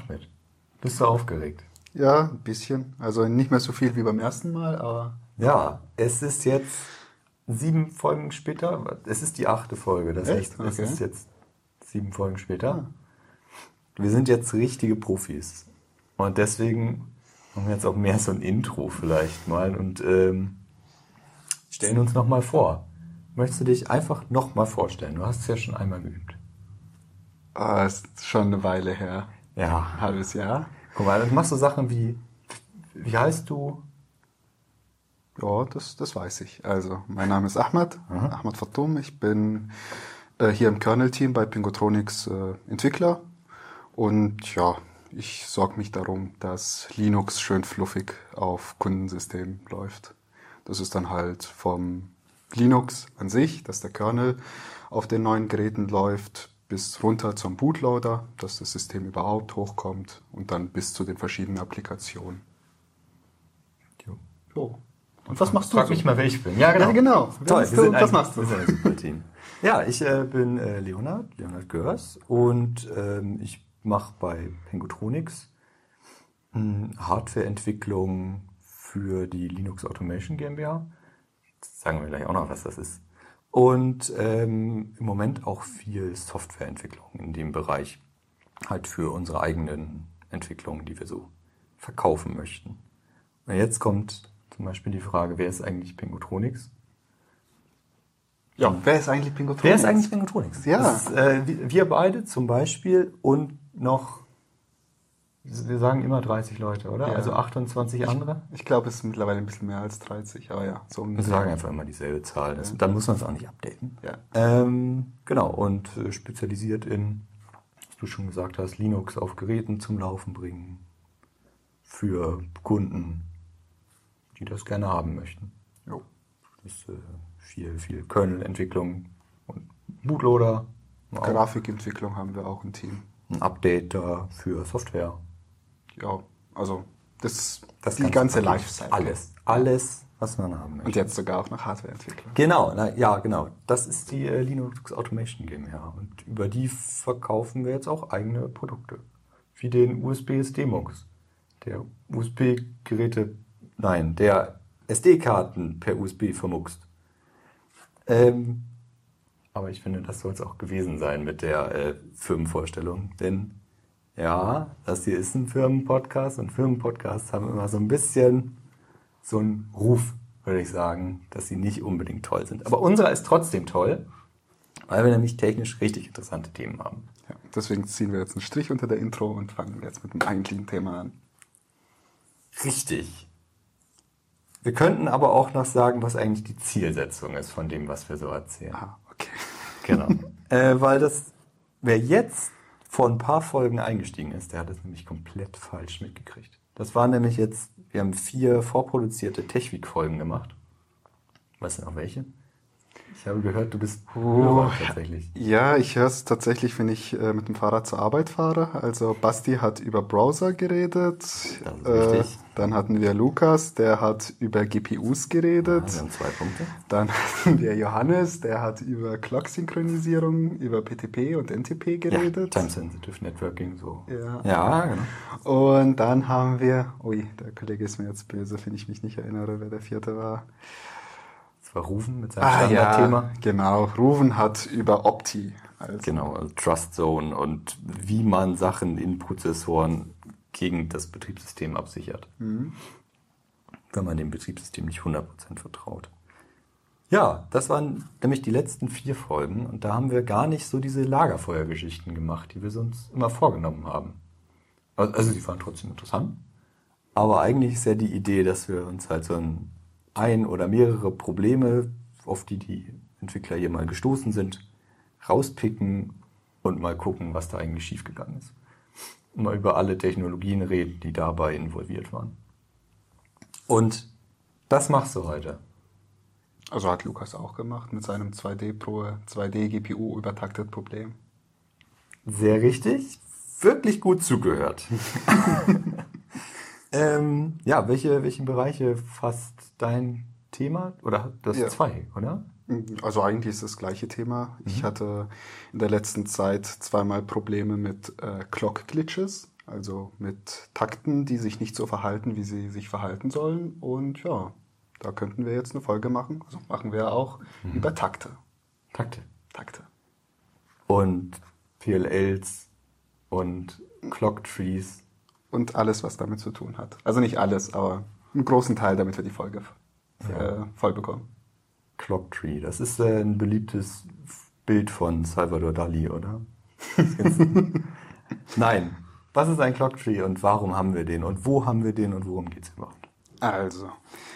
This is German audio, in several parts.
Ahmed, bist du aufgeregt? Ja, ein bisschen. Also nicht mehr so viel wie beim ersten Mal, aber... Ja, es ist jetzt 7 Folgen später. Es ist die 8. Folge. Das heißt, es ist jetzt 7 Folgen später. Wir sind jetzt richtige Profis. Und deswegen machen wir jetzt auch mehr so ein Intro vielleicht mal und stellen uns nochmal vor. Möchtest du dich einfach nochmal vorstellen? Du hast es ja schon einmal geübt. Ist schon eine Weile her. Ja. Ein halbes Jahr. Guck mal, dann machst du Sachen wie heißt du? Ja, das weiß ich. Also, mein Name ist Ahmed, Ahmed Fatum. Ich bin hier im Kernel-Team bei Pingotronics Entwickler. Und ja, ich sorge mich darum, dass Linux schön fluffig auf Kundensystemen läuft. Das ist dann halt vom Linux an sich, dass der Kernel auf den neuen Geräten läuft, bis runter zum Bootloader, dass das System überhaupt hochkommt und dann bis zu den verschiedenen Applikationen. Jo. Und was machst du? Frag mich mal, wer ich bin. Ja, genau. Ja, genau. Toll, was machst du? Wir sind ein super Team. Ja, ich bin Leonhard Görs und ich mache bei Pingotronics Hardwareentwicklung für die Linux Automation GmbH. Das sagen wir gleich auch noch, was das ist. Und im Moment auch viel Softwareentwicklung in dem Bereich. Halt für unsere eigenen Entwicklungen, die wir so verkaufen möchten. Und jetzt kommt zum Beispiel die Frage, wer ist eigentlich Pingotronics? Ja, wer ist eigentlich Pingotronics? Wer ist eigentlich Pingotronics? Ja. Das ist, wir beide zum Beispiel und noch, wir sagen immer 30 Leute, oder? Ja. Also 28 andere? Ich glaube, es ist mittlerweile ein bisschen mehr als 30, aber ja. So wir sagen einfach immer dieselbe Zahl. Dann muss man es auch nicht updaten. Ja. Genau, und spezialisiert in, was du schon gesagt hast, Linux auf Geräten zum Laufen bringen. Für Kunden, die das gerne haben möchten. Jo. Das ist viel Kernel-Entwicklung und Bootloader. Grafikentwicklung haben wir auch im Team. Ein Updater für Software. Ja, also das die ganze ganze Paket. Lifecycle. Alles, was man haben möchte. Und jetzt sogar auch noch Hardwareentwicklung. Genau, genau. Das ist die Linux Automation GmbH. Und über die verkaufen wir jetzt auch eigene Produkte. Wie den USB-SD-Mux. Der der SD-Karten per USB vermuckst. Aber ich finde, das soll es auch gewesen sein mit der Firmenvorstellung. Denn ja, das hier ist ein Firmenpodcast und Firmenpodcasts haben immer so ein bisschen so einen Ruf, würde ich sagen, dass sie nicht unbedingt toll sind. Aber unserer ist trotzdem toll, weil wir nämlich technisch richtig interessante Themen haben. Ja, deswegen ziehen wir jetzt einen Strich unter der Intro und fangen jetzt mit dem eigentlichen Thema an. Richtig. Wir könnten aber auch noch sagen, was eigentlich die Zielsetzung ist von dem, was wir so erzählen. Ah, okay. Genau. Weil wer jetzt vor ein paar Folgen eingestiegen ist, der hat es nämlich komplett falsch mitgekriegt. Das war nämlich jetzt, wir haben 4 vorproduzierte TechWeek-Folgen gemacht. Weißt du noch welche? Ich habe gehört, du bist Hörer tatsächlich. Ja, ich höre es tatsächlich, wenn ich mit dem Fahrrad zur Arbeit fahre. Also Basti hat über Browser geredet. Das ist richtig. Dann hatten wir Lukas, der hat über GPUs geredet. Wir haben 2 Punkte. Dann hatten wir Johannes, der hat über Clock-Synchronisierung, über PTP und NTP geredet. Ja, Time-Sensitive Networking, so. Ja, genau. Und dann haben wir, der Kollege ist mir jetzt böse, wenn ich mich nicht erinnere, wer der 4. war. Das war Ruven mit seinem Standardthema. Ja, genau. Ruven hat über Opti. Also Trust Zone und wie man Sachen in Prozessoren gegen das Betriebssystem absichert. Wenn man dem Betriebssystem nicht 100% vertraut. Ja, das waren nämlich die letzten 4 Folgen und da haben wir gar nicht so diese Lagerfeuergeschichten gemacht, die wir uns immer vorgenommen haben. Also die waren trotzdem interessant, aber eigentlich ist ja die Idee, dass wir uns halt so ein oder mehrere Probleme, auf die Entwickler hier mal gestoßen sind, rauspicken und mal gucken, was da eigentlich schiefgegangen ist. Und mal über alle Technologien reden, die dabei involviert waren. Und das machst du heute. Also hat Lukas auch gemacht mit seinem 2D GPU übertaktet Problem. Sehr richtig. Wirklich gut zugehört. Welche Bereiche fasst dein Thema? Oder das 2, oder? Also eigentlich ist das gleiche Thema. Ich hatte in der letzten Zeit 2-mal Probleme mit Clock-Glitches. Also mit Takten, die sich nicht so verhalten, wie sie sich verhalten sollen. Und ja, da könnten wir jetzt eine Folge machen. Also machen wir auch über Takte. Takte. Takte. Und PLLs und Clock Trees. Und alles, was damit zu tun hat. Also nicht alles, aber einen großen Teil, damit wir die Folge voll bekommen. Clock Tree, das ist ein beliebtes Bild von Salvador Dali, oder? Nein. Was ist ein Clock Tree und warum haben wir den und wo haben wir den und worum geht es überhaupt? Also,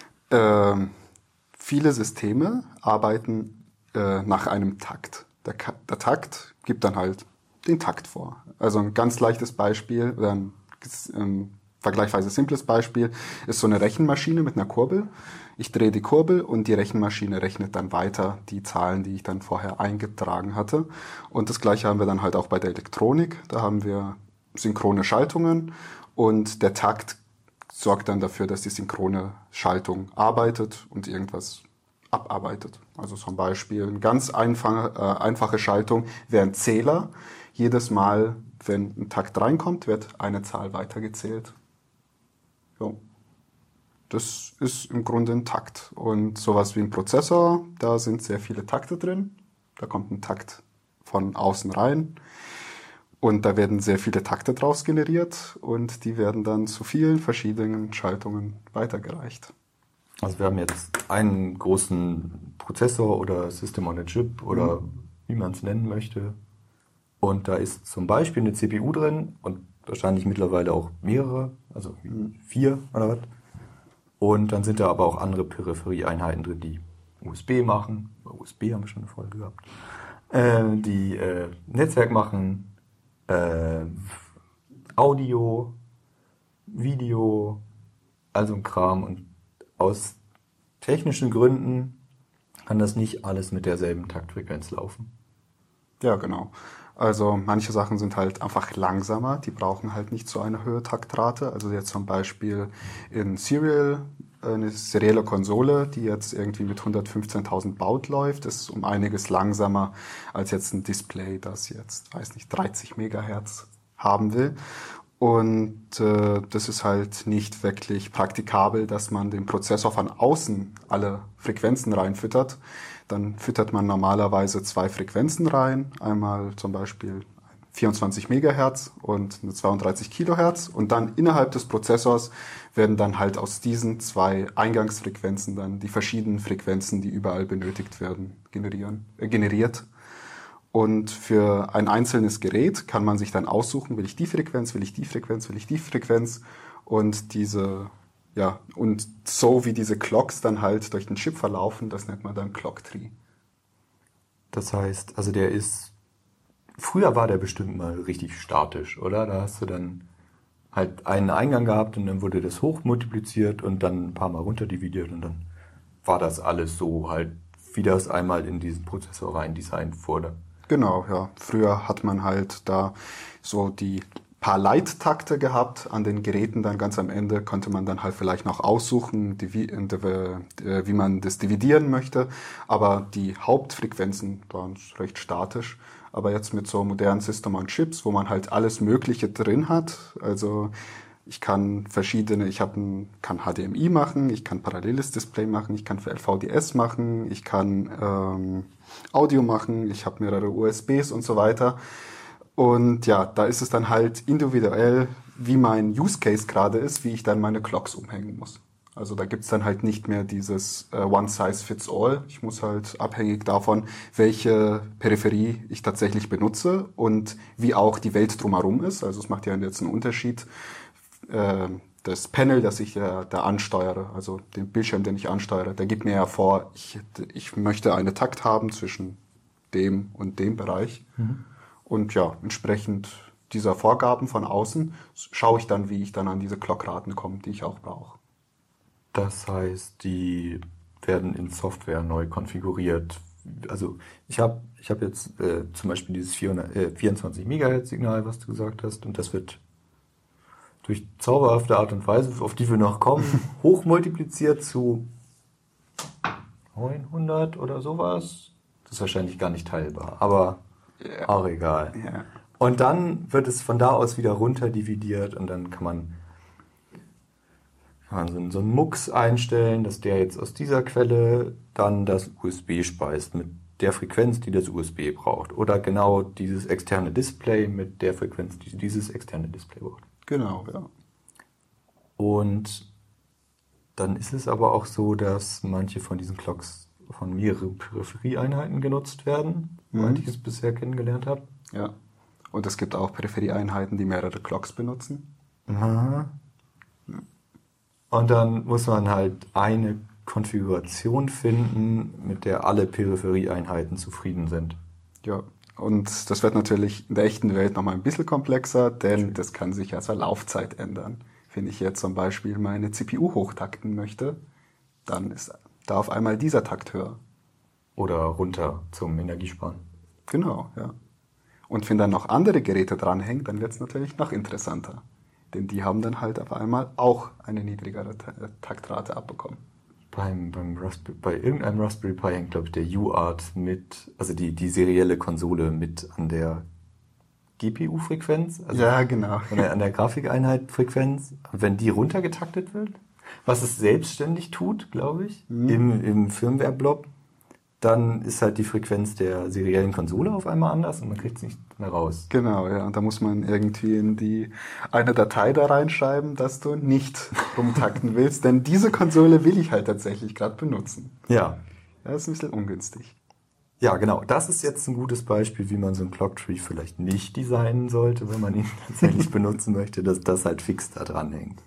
viele Systeme arbeiten nach einem Takt. Der Takt gibt dann halt den Takt vor. Also ein ganz leichtes Beispiel, oder ein vergleichsweise simples Beispiel, ist so eine Rechenmaschine mit einer Kurbel. Ich drehe die Kurbel und die Rechenmaschine rechnet dann weiter die Zahlen, die ich dann vorher eingetragen hatte. Und das Gleiche haben wir dann halt auch bei der Elektronik. Da haben wir synchrone Schaltungen und der Takt sorgt dann dafür, dass die synchrone Schaltung arbeitet und irgendwas abarbeitet. Also zum Beispiel eine ganz einfache Schaltung wäre ein Zähler. Jedes Mal, wenn ein Takt reinkommt, wird eine Zahl weitergezählt. Ja. Das ist im Grunde ein Takt. Und sowas wie ein Prozessor, da sind sehr viele Takte drin. Da kommt ein Takt von außen rein. Und da werden sehr viele Takte draus generiert und die werden dann zu vielen verschiedenen Schaltungen weitergereicht. Also wir haben jetzt einen großen Prozessor oder System on a Chip oder wie man es nennen möchte. Und da ist zum Beispiel eine CPU drin und wahrscheinlich mittlerweile auch mehrere, also 4 oder was. Und dann sind da aber auch andere Peripherieeinheiten drin, die USB machen. Über USB haben wir schon eine Folge gehabt. Die Netzwerk machen, Audio, Video, also ein Kram. Und aus technischen Gründen kann das nicht alles mit derselben Taktfrequenz laufen. Ja, genau. Also manche Sachen sind halt einfach langsamer, die brauchen halt nicht so eine hohe Taktrate. Also jetzt zum Beispiel in Serial, eine serielle Konsole, die jetzt irgendwie mit 115.000 Baud läuft, ist um einiges langsamer als jetzt ein Display, das jetzt, weiß nicht, 30 Megahertz haben will. Und das ist halt nicht wirklich praktikabel, dass man den Prozessor von außen alle Frequenzen reinfüttert. Dann füttert man normalerweise 2 Frequenzen rein, einmal zum Beispiel 24 Megahertz und eine 32 Kilohertz. Und dann innerhalb des Prozessors werden dann halt aus diesen 2 Eingangsfrequenzen dann die verschiedenen Frequenzen, die überall benötigt werden, generiert. Und für ein einzelnes Gerät kann man sich dann aussuchen, will ich die Frequenz, will ich die Frequenz, will ich die Frequenz. Und und so wie diese Clocks dann halt durch den Chip verlaufen, das nennt man dann Clock Tree. Das heißt, also früher war der bestimmt mal richtig statisch, oder? Da hast du dann halt einen Eingang gehabt und dann wurde das hochmultipliziert und dann ein paar Mal runterdividiert und dann war das alles so halt, wie das einmal in diesen Prozessor rein designt wurde. Genau, ja. Früher hat man halt da so die paar Leittakte gehabt an den Geräten. Dann ganz am Ende konnte man dann halt vielleicht noch aussuchen, wie man das dividieren möchte. Aber die Hauptfrequenzen waren recht statisch. Aber jetzt mit so modernen System on Chips, wo man halt alles Mögliche drin hat. Also ich kann kann HDMI machen, ich kann paralleles Display machen, ich kann für LVDS machen, ich kann Audio machen, ich habe mehrere USBs und so weiter. Und ja, da ist es dann halt individuell, wie mein Use Case gerade ist, wie ich dann meine Clocks umhängen muss. Also da gibt's dann halt nicht mehr dieses One Size Fits All. Ich muss halt abhängig davon, welche Peripherie ich tatsächlich benutze und wie auch die Welt drumherum ist. Also es macht ja jetzt einen Unterschied. Das Panel, das ich da ansteuere, also den Bildschirm, den ich ansteuere, der gibt mir ja vor, ich möchte eine Takt haben zwischen dem und dem Bereich. Und ja, entsprechend dieser Vorgaben von außen schaue ich dann, wie ich dann an diese Clockraten komme, die ich auch brauche. Das heißt, die werden in Software neu konfiguriert. Also ich hab jetzt zum Beispiel dieses 24 Megahertz Signal, was du gesagt hast, und das wird durch zauberhafte Art und Weise, auf die wir noch kommen, hochmultipliziert zu 900 oder sowas. Das ist wahrscheinlich gar nicht teilbar, aber auch egal. Yeah. Und dann wird es von da aus wieder runter dividiert und dann kann man so einen Mux einstellen, dass der jetzt aus dieser Quelle dann das USB speist mit der Frequenz, die das USB braucht. Oder genau dieses externe Display mit der Frequenz, die dieses externe Display braucht. Genau, ja. Und dann ist es aber auch so, dass manche von diesen Clocks von mehreren Peripherieeinheiten genutzt werden, soweit ich es bisher kennengelernt habe. Ja. Und es gibt auch Peripherieeinheiten, die mehrere Clocks benutzen. Aha. Und dann muss man halt eine Konfiguration finden, mit der alle Peripherieeinheiten zufrieden sind. Ja, und das wird natürlich in der echten Welt nochmal ein bisschen komplexer, denn das kann sich ja zur Laufzeit ändern. Wenn ich jetzt zum Beispiel meine CPU hochtakten möchte, dann ist da auf einmal dieser Takt höher. Oder runter zum Energiesparen. Genau, ja. Und wenn dann noch andere Geräte dranhängen, dann wird es natürlich noch interessanter. Denn die haben dann halt auf einmal auch eine niedrigere Taktrate abbekommen. Bei irgendeinem Raspberry Pi hängt, glaube ich, der UART mit, also die serielle Konsole mit an der GPU-Frequenz. Also ja, genau. An der Grafikeinheit-Frequenz. Wenn die runtergetaktet wird, was es selbstständig tut, glaube ich, im Firmware-Blob, dann ist halt die Frequenz der seriellen Konsole auf einmal anders und man kriegt es nicht mehr raus. Genau, ja. Und da muss man irgendwie in eine Datei da reinschreiben, dass du nicht rumtakten willst, denn diese Konsole will ich halt tatsächlich gerade benutzen. Ja. Das ist ein bisschen ungünstig. Ja, genau. Das ist jetzt ein gutes Beispiel, wie man so einen Clocktree vielleicht nicht designen sollte, wenn man ihn tatsächlich benutzen möchte, dass das halt fix da dran hängt.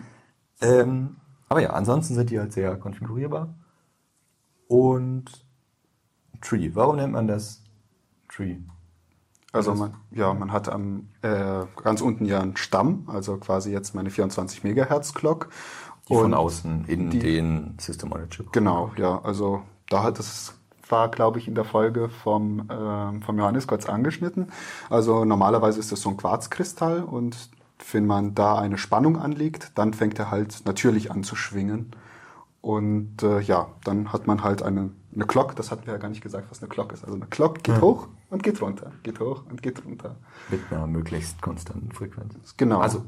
Aber ja, ansonsten sind die halt sehr konfigurierbar. Und Tree. Warum nennt man das Tree? Also man hat ganz unten ja einen Stamm, also quasi jetzt meine 24 Megahertz Clock. Die von außen in den System on a Chip. Genau, ja. Also das war, glaube ich, in der Folge vom Johannes kurz angeschnitten. Also normalerweise ist das so ein Quarzkristall und wenn man da eine Spannung anlegt, dann fängt er halt natürlich an zu schwingen. Und dann hat man halt eine Clock, das hatten wir ja gar nicht gesagt, was eine Clock ist. Also eine Clock geht hoch und geht runter, geht hoch und geht runter. Mit einer möglichst konstanten Frequenz. Genau. Also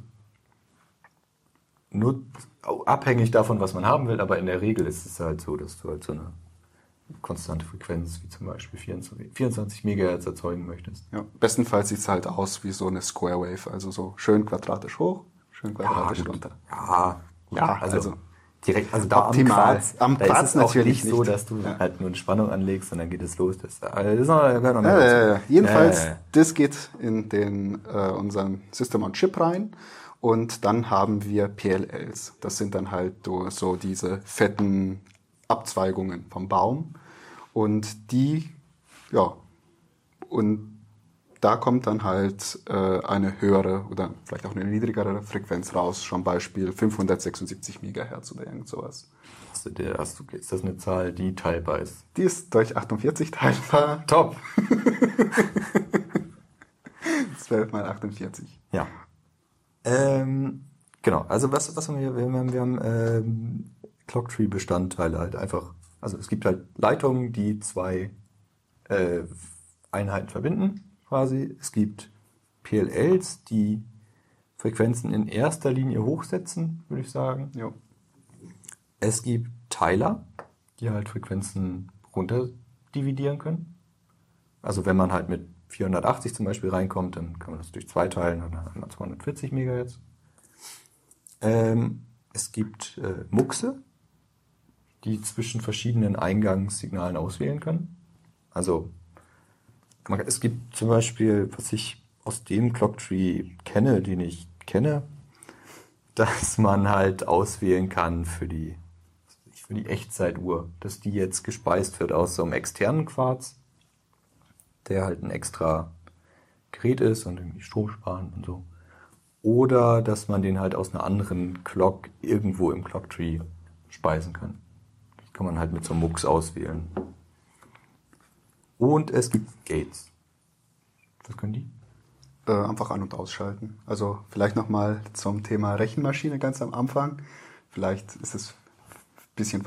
nur abhängig davon, was man haben will, aber in der Regel ist es halt so, dass du halt so eine konstante Frequenz wie zum Beispiel 24 Megahertz erzeugen möchtest. Ja, bestenfalls sieht es halt aus wie so eine Square Wave, also so schön quadratisch hoch, schön quadratisch runter. Also direkt, also da optimal. Am Quarz ist es natürlich nicht so, dass du halt nur eine Spannung anlegst und dann geht es los. Jedenfalls, das geht in unseren System on Chip rein und dann haben wir PLLs. Das sind dann halt so diese fetten Abzweigungen vom Baum und da kommt dann halt eine höhere oder vielleicht auch eine niedrigere Frequenz raus, zum Beispiel 576 Megahertz oder irgend sowas. Ist das eine Zahl, die teilbar ist? Die ist durch 48 teilbar. Top! 12 mal 48. Ja. Genau, also was haben wir? Wir haben Clocktree-Bestandteile halt einfach. Also es gibt halt Leitungen, die zwei Einheiten verbinden. Quasi. Es gibt PLLs, die Frequenzen in erster Linie hochsetzen, würde ich sagen. Ja. Es gibt Teiler, die halt Frequenzen runterdividieren können. Also wenn man halt mit 480 zum Beispiel reinkommt, dann kann man das durch 2 teilen und dann hat man 240 Megahertz. Es gibt Muxe, die zwischen verschiedenen Eingangssignalen auswählen können. Also es gibt zum Beispiel, was ich aus dem Clocktree kenne, den ich kenne, dass man halt auswählen kann für die Echtzeituhr, dass die jetzt gespeist wird aus so einem externen Quarz, der halt ein extra Gerät ist und irgendwie Strom sparen und so. Oder dass man den halt aus einer anderen Clock irgendwo im Clocktree speisen kann. Das kann man halt mit so einem Mux auswählen. Und es gibt Gates. Was können die? Einfach an- und ausschalten. Also vielleicht nochmal zum Thema Rechenmaschine ganz am Anfang. Vielleicht ist es ein bisschen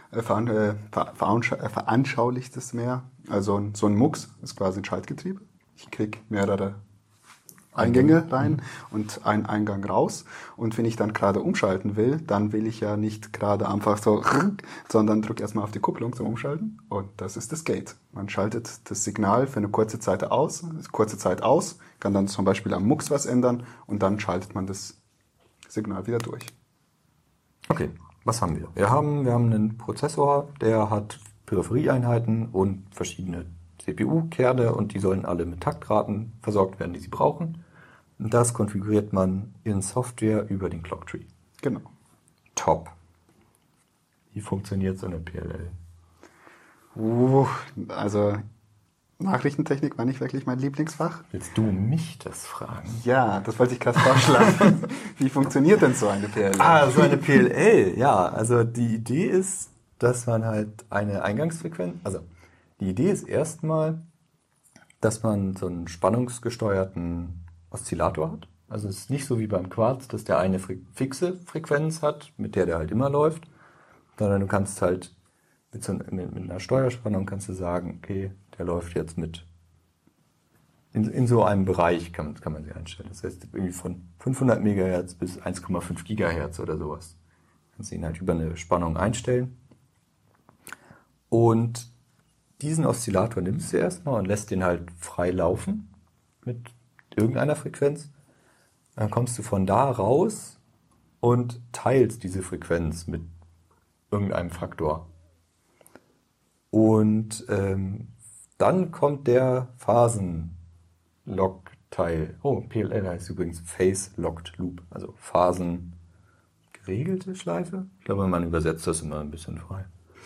veranschaulicht es mehr. Also so ein Mux ist quasi ein Schaltgetriebe. Ich kriege mehrere Eingänge rein und einen Eingang raus. Und wenn ich dann gerade umschalten will, dann will ich ja nicht gerade einfach so, sondern drücke erstmal auf die Kupplung zum Umschalten. Und das ist das Gate. Man schaltet das Signal für eine kurze Zeit aus, kann dann zum Beispiel am Mux was ändern und dann schaltet man das Signal wieder durch. Okay, was haben wir? Wir haben einen Prozessor, der hat Peripherieeinheiten und verschiedene CPU-Kerne und die sollen alle mit Taktraten versorgt werden, die sie brauchen. Und das konfiguriert man in Software über den Clocktree. Genau. Top. Wie funktioniert so eine PLL? Also Nachrichtentechnik war nicht wirklich mein Lieblingsfach. Willst du mich das fragen? Ja, das wollte ich gerade vorschlagen. Wie funktioniert denn so eine PLL? So eine PLL, ja. Also die Idee ist, dass man halt eine Eingangsfrequenz, also die Idee ist erstmal, dass man so einen spannungsgesteuerten Oszillator hat. Also es ist nicht so wie beim Quarz, dass der eine fixe Frequenz hat, mit der halt immer läuft, sondern du kannst halt mit einer Steuerspannung kannst du sagen, okay, der läuft jetzt in so einem Bereich kann man sie einstellen. Das heißt irgendwie von 500 Megahertz bis 1,5 Gigahertz oder sowas. Kannst du ihn halt über eine Spannung einstellen. Und diesen Oszillator nimmst du erstmal und lässt den halt frei laufen mit irgendeiner Frequenz. Dann kommst du von da raus und teilst diese Frequenz mit irgendeinem Faktor. Und dann kommt der Phasen-Lock-Teil. Oh, PLL heißt übrigens Phase-Locked Loop, also phasengeregelte Schleife. Ich glaube, man übersetzt das immer ein bisschen frei.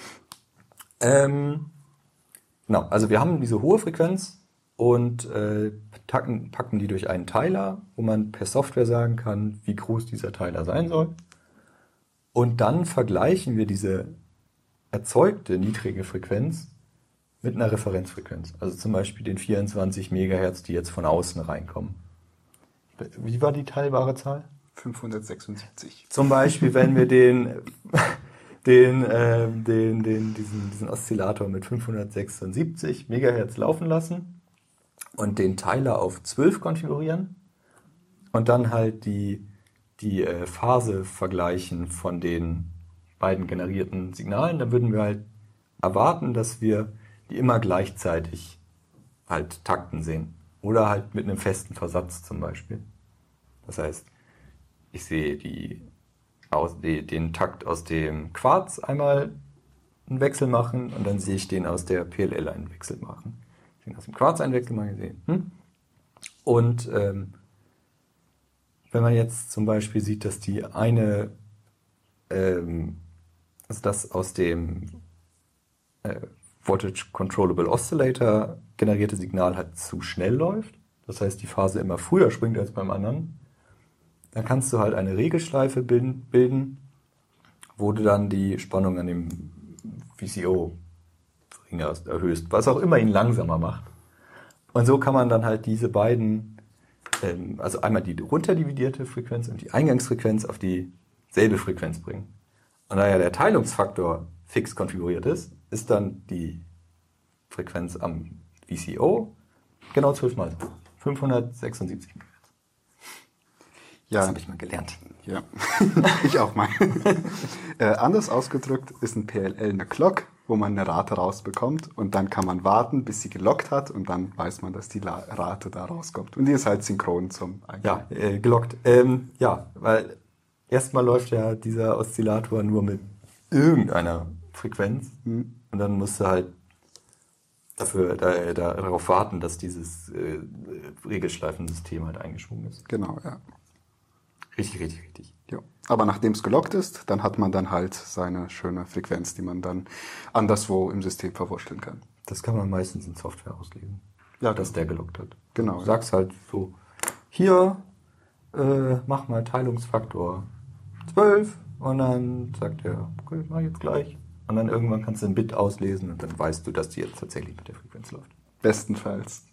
Genau, also wir haben diese hohe Frequenz und packen die durch einen Teiler, wo man per Software sagen kann, wie groß dieser Teiler sein soll. Und dann vergleichen wir diese erzeugte niedrige Frequenz mit einer Referenzfrequenz. Also zum Beispiel den 24 Megahertz, die jetzt von außen reinkommen. Wie war die teilbare Zahl? 576. Zum Beispiel, wenn wir diesen Oszillator mit 576 Megahertz laufen lassen und den Teiler auf 12 konfigurieren und dann halt die Phase vergleichen von den beiden generierten Signalen, dann würden wir halt erwarten, dass wir die immer gleichzeitig halt takten sehen. Oder halt mit einem festen Versatz zum Beispiel. Das heißt, ich sehe den Takt aus dem Quarz einmal einen Wechsel machen und dann sehe ich den aus der PLL einen Wechsel machen. Ich sehe aus dem Quarz einen Wechsel machen gesehen. Und wenn man jetzt zum Beispiel sieht, dass die eine, also das aus dem Voltage Controllable Oscillator generierte Signal halt zu schnell läuft, das heißt die Phase immer früher springt als beim anderen, dann kannst du halt eine Regelschleife bilden, wo du dann die Spannung an dem VCO verringerst, erhöhst, was auch immer ihn langsamer macht. Und so kann man dann halt diese beiden, also einmal die runterdividierte Frequenz und die Eingangsfrequenz auf dieselbe Frequenz bringen. Und da ja der Teilungsfaktor fix konfiguriert ist, ist dann die Frequenz am VCO genau 12 mal 576 MHz. Ja. Das habe ich mal gelernt. Ja, ich auch mal. Anders ausgedrückt ist ein PLL eine Clock, wo man eine Rate rausbekommt und dann kann man warten, bis sie gelockt hat und dann weiß man, dass die Rate da rauskommt. Und die ist halt synchron zum Eingang. Ja, gelockt. Ja, weil erstmal läuft ja dieser Oszillator nur mit irgendeiner Frequenz und dann musst du halt darauf warten, dass dieses Regelschleifensystem halt eingeschwungen ist. Genau, ja. Richtig. Ja. Aber nachdem es gelockt ist, dann hat man dann halt seine schöne Frequenz, die man dann anderswo im System verwurschteln kann. Das kann man meistens in Software auslesen, ja, dass der gelockt hat. Genau. Du sagst halt so, hier, mach mal Teilungsfaktor 12 und dann sagt er, okay, mach ich jetzt gleich. Und dann irgendwann kannst du ein Bit auslesen und dann weißt du, dass die jetzt tatsächlich mit der Frequenz läuft. Bestenfalls.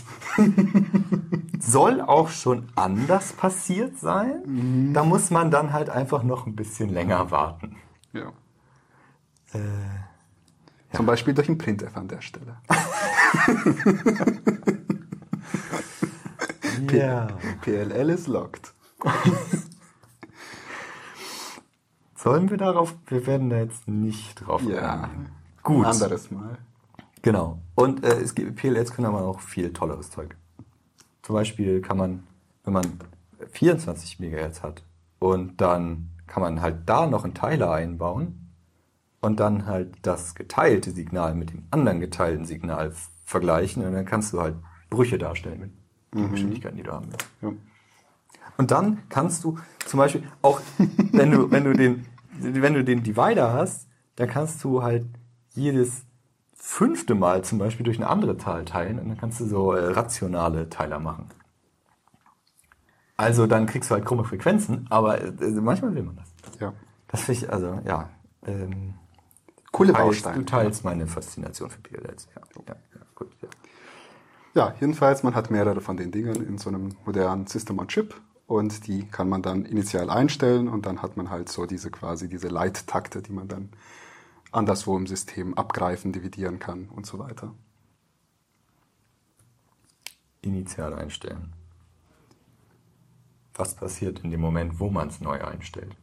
Soll auch schon anders passiert sein. Da muss man dann halt einfach noch ein bisschen länger warten. Ja. Zum Beispiel durch ein Printf an der Stelle. Ja. PLL ist locked. Sollen wir darauf? Wir werden da jetzt nicht drauf eingehen. Gut. Ein anderes Mal. Genau. Und es gibt PLLs können aber auch viel tolleres Zeug. Zum Beispiel kann man, wenn man 24 MHz hat und dann kann man halt da noch einen Teiler einbauen und dann halt das geteilte Signal mit dem anderen geteilten Signal vergleichen und dann kannst du halt Brüche darstellen mit den Geschwindigkeiten, die du haben willst. Ja. Und dann kannst du zum Beispiel auch, wenn du den Divider hast, dann kannst du halt jedes 5. Mal zum Beispiel durch eine andere Zahl teilen und dann kannst du so rationale Teiler machen. Also dann kriegst du halt krumme Frequenzen, aber manchmal will man das. Ja. Das finde ich, also ja. Coole Bausteine. Du teilst meine Faszination für PLLs. Ja, gut, ja. Ja, jedenfalls, man hat mehrere von den Dingen in so einem modernen System on Chip und die kann man dann initial einstellen und dann hat man halt so diese Leittakte, die man dann anderswo im System abgreifen, dividieren kann und so weiter. Initial einstellen. Was passiert in dem Moment, wo man es neu einstellt?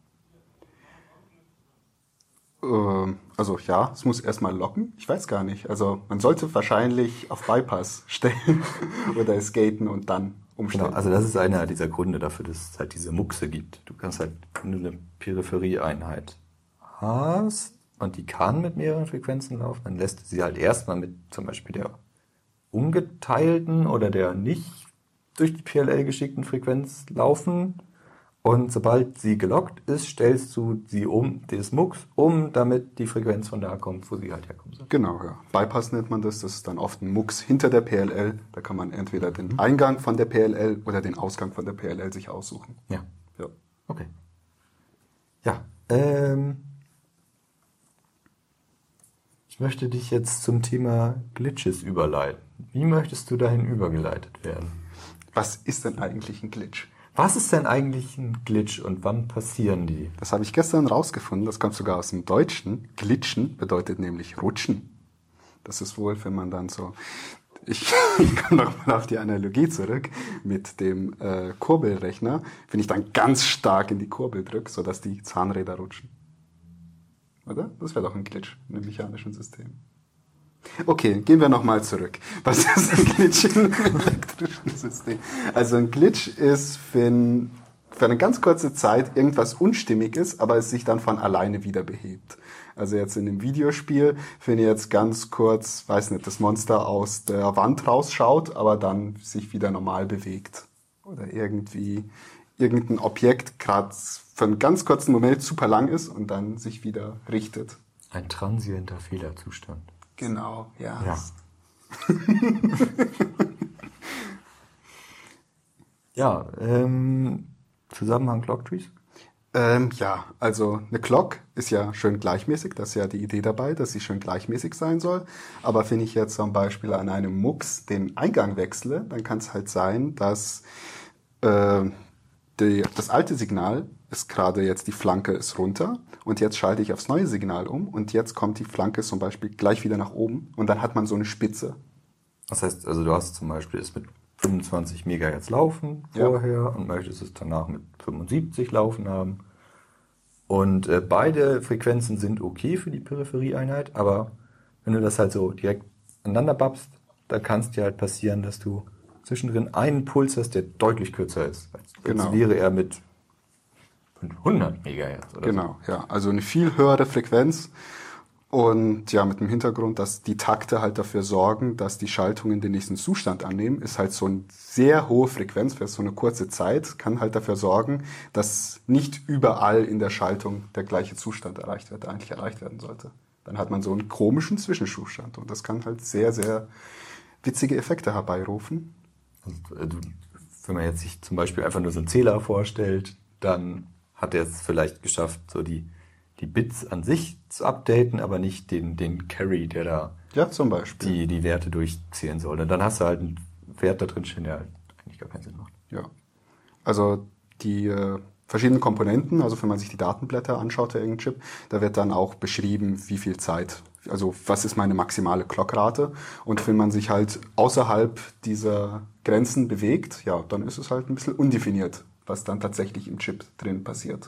Also ja, es muss erstmal locken. Ich weiß gar nicht. Also man sollte wahrscheinlich auf Bypass stellen oder escapen und dann umstellen. Genau, also das ist einer dieser Gründe dafür, dass es halt diese Muxe gibt. Du kannst halt, wenn du eine Peripherieeinheit hast und die kann mit mehreren Frequenzen laufen, dann lässt du sie halt erstmal mit zum Beispiel der ungeteilten oder der nicht durch die PLL geschickten Frequenz laufen. Und sobald sie gelockt ist, stellst du sie das Mux damit die Frequenz von da kommt, wo sie halt herkommen soll. Genau, ja. Bypass nennt man das. Das ist dann oft ein Mux hinter der PLL. Da kann man entweder den Eingang von der PLL oder den Ausgang von der PLL sich aussuchen. Ja. Ja. Okay. Ja. Ich möchte dich jetzt zum Thema Glitches überleiten. Wie möchtest du dahin übergeleitet werden? Was ist denn eigentlich ein Glitch? Was ist denn eigentlich ein Glitch und wann passieren die? Das habe ich gestern rausgefunden. Das kommt sogar aus dem Deutschen. Glitchen bedeutet nämlich rutschen. Das ist wohl, wenn man dann so... Ich komme nochmal auf die Analogie zurück. Mit dem Kurbelrechner, wenn ich dann ganz stark in die Kurbel drücke, sodass die Zahnräder rutschen. Oder? Das wäre doch ein Glitch in einem mechanischen System. Okay, gehen wir nochmal zurück. Was ist ein Glitch in einem elektrischen System? Also ein Glitch ist, wenn für eine ganz kurze Zeit irgendwas unstimmig ist, aber es sich dann von alleine wieder behebt. Also jetzt in dem Videospiel, wenn jetzt ganz kurz, weiß nicht, das Monster aus der Wand rausschaut, aber dann sich wieder normal bewegt. Oder irgendwie irgendein Objekt gerade für einen ganz kurzen Moment super lang ist und dann sich wieder richtet. Ein transienter Fehlerzustand. Genau, ja. Ja, Zusammenhang Clock Trees? Ja, also eine Clock ist ja schön gleichmäßig, das ist ja die Idee dabei, dass sie schön gleichmäßig sein soll. Aber wenn ich jetzt zum Beispiel an einem Mux den Eingang wechsle, dann kann es halt sein, dass das alte Signal ist gerade jetzt, die Flanke ist runter und jetzt schalte ich aufs neue Signal um und jetzt kommt die Flanke zum Beispiel gleich wieder nach oben und dann hat man so eine Spitze. Das heißt, also du hast zum Beispiel es mit 25 MHz laufen vorher und möchtest es danach mit 75 laufen haben. Und beide Frequenzen sind okay für die Peripherieeinheit, aber wenn du das halt so direkt aneinander babst, dann kann es dir halt passieren, dass du zwischendrin einen Puls hast, der deutlich kürzer ist. Genau. Jetzt wäre er mit 100 MHz oder Genau, so. Ja, also eine viel höhere Frequenz. Und ja, mit dem Hintergrund, dass die Takte halt dafür sorgen, dass die Schaltungen den nächsten Zustand annehmen, ist halt so eine sehr hohe Frequenz für so eine kurze Zeit, kann halt dafür sorgen, dass nicht überall in der Schaltung der gleiche Zustand erreicht wird, der eigentlich erreicht werden sollte. Dann hat man so einen komischen Zwischenzustand und das kann halt sehr, sehr witzige Effekte herbeirufen. Also, wenn man jetzt sich zum Beispiel einfach nur so einen Zähler vorstellt, dann hat er es vielleicht geschafft, so die Bits an sich zu updaten, aber nicht den Carry, der da zum Beispiel die Werte durchzählen soll. Und dann hast du halt einen Wert da drin stehen, der halt eigentlich gar keinen Sinn macht. Ja, also die verschiedenen Komponenten, also wenn man sich die Datenblätter anschaut, der irgendein Chip, da wird dann auch beschrieben, wie viel Zeit, also was ist meine maximale Clockrate. Und wenn man sich halt außerhalb dieser Grenzen bewegt, ja, dann ist es halt ein bisschen undefiniert, was dann tatsächlich im Chip drin passiert.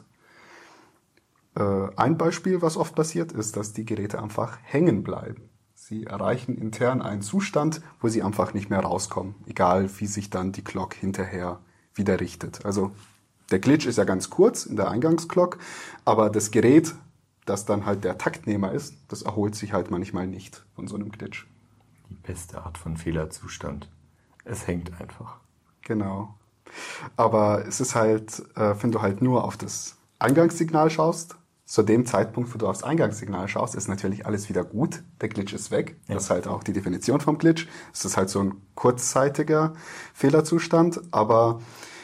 Ein Beispiel, was oft passiert, ist, dass die Geräte einfach hängen bleiben. Sie erreichen intern einen Zustand, wo sie einfach nicht mehr rauskommen, egal wie sich dann die Clock hinterher wieder richtet. Also der Glitch ist ja ganz kurz in der Eingangsclock, aber das Gerät, das dann halt der Taktnehmer ist, das erholt sich halt manchmal nicht von so einem Glitch. Die beste Art von Fehlerzustand. Es hängt einfach. Genau. Aber es ist halt, wenn du halt nur auf das Eingangssignal schaust, zu dem Zeitpunkt, wo du aufs Eingangssignal schaust, ist natürlich alles wieder gut. Der Glitch ist weg. Ja. Das ist halt auch die Definition vom Glitch. Es ist halt so ein kurzzeitiger Fehlerzustand, aber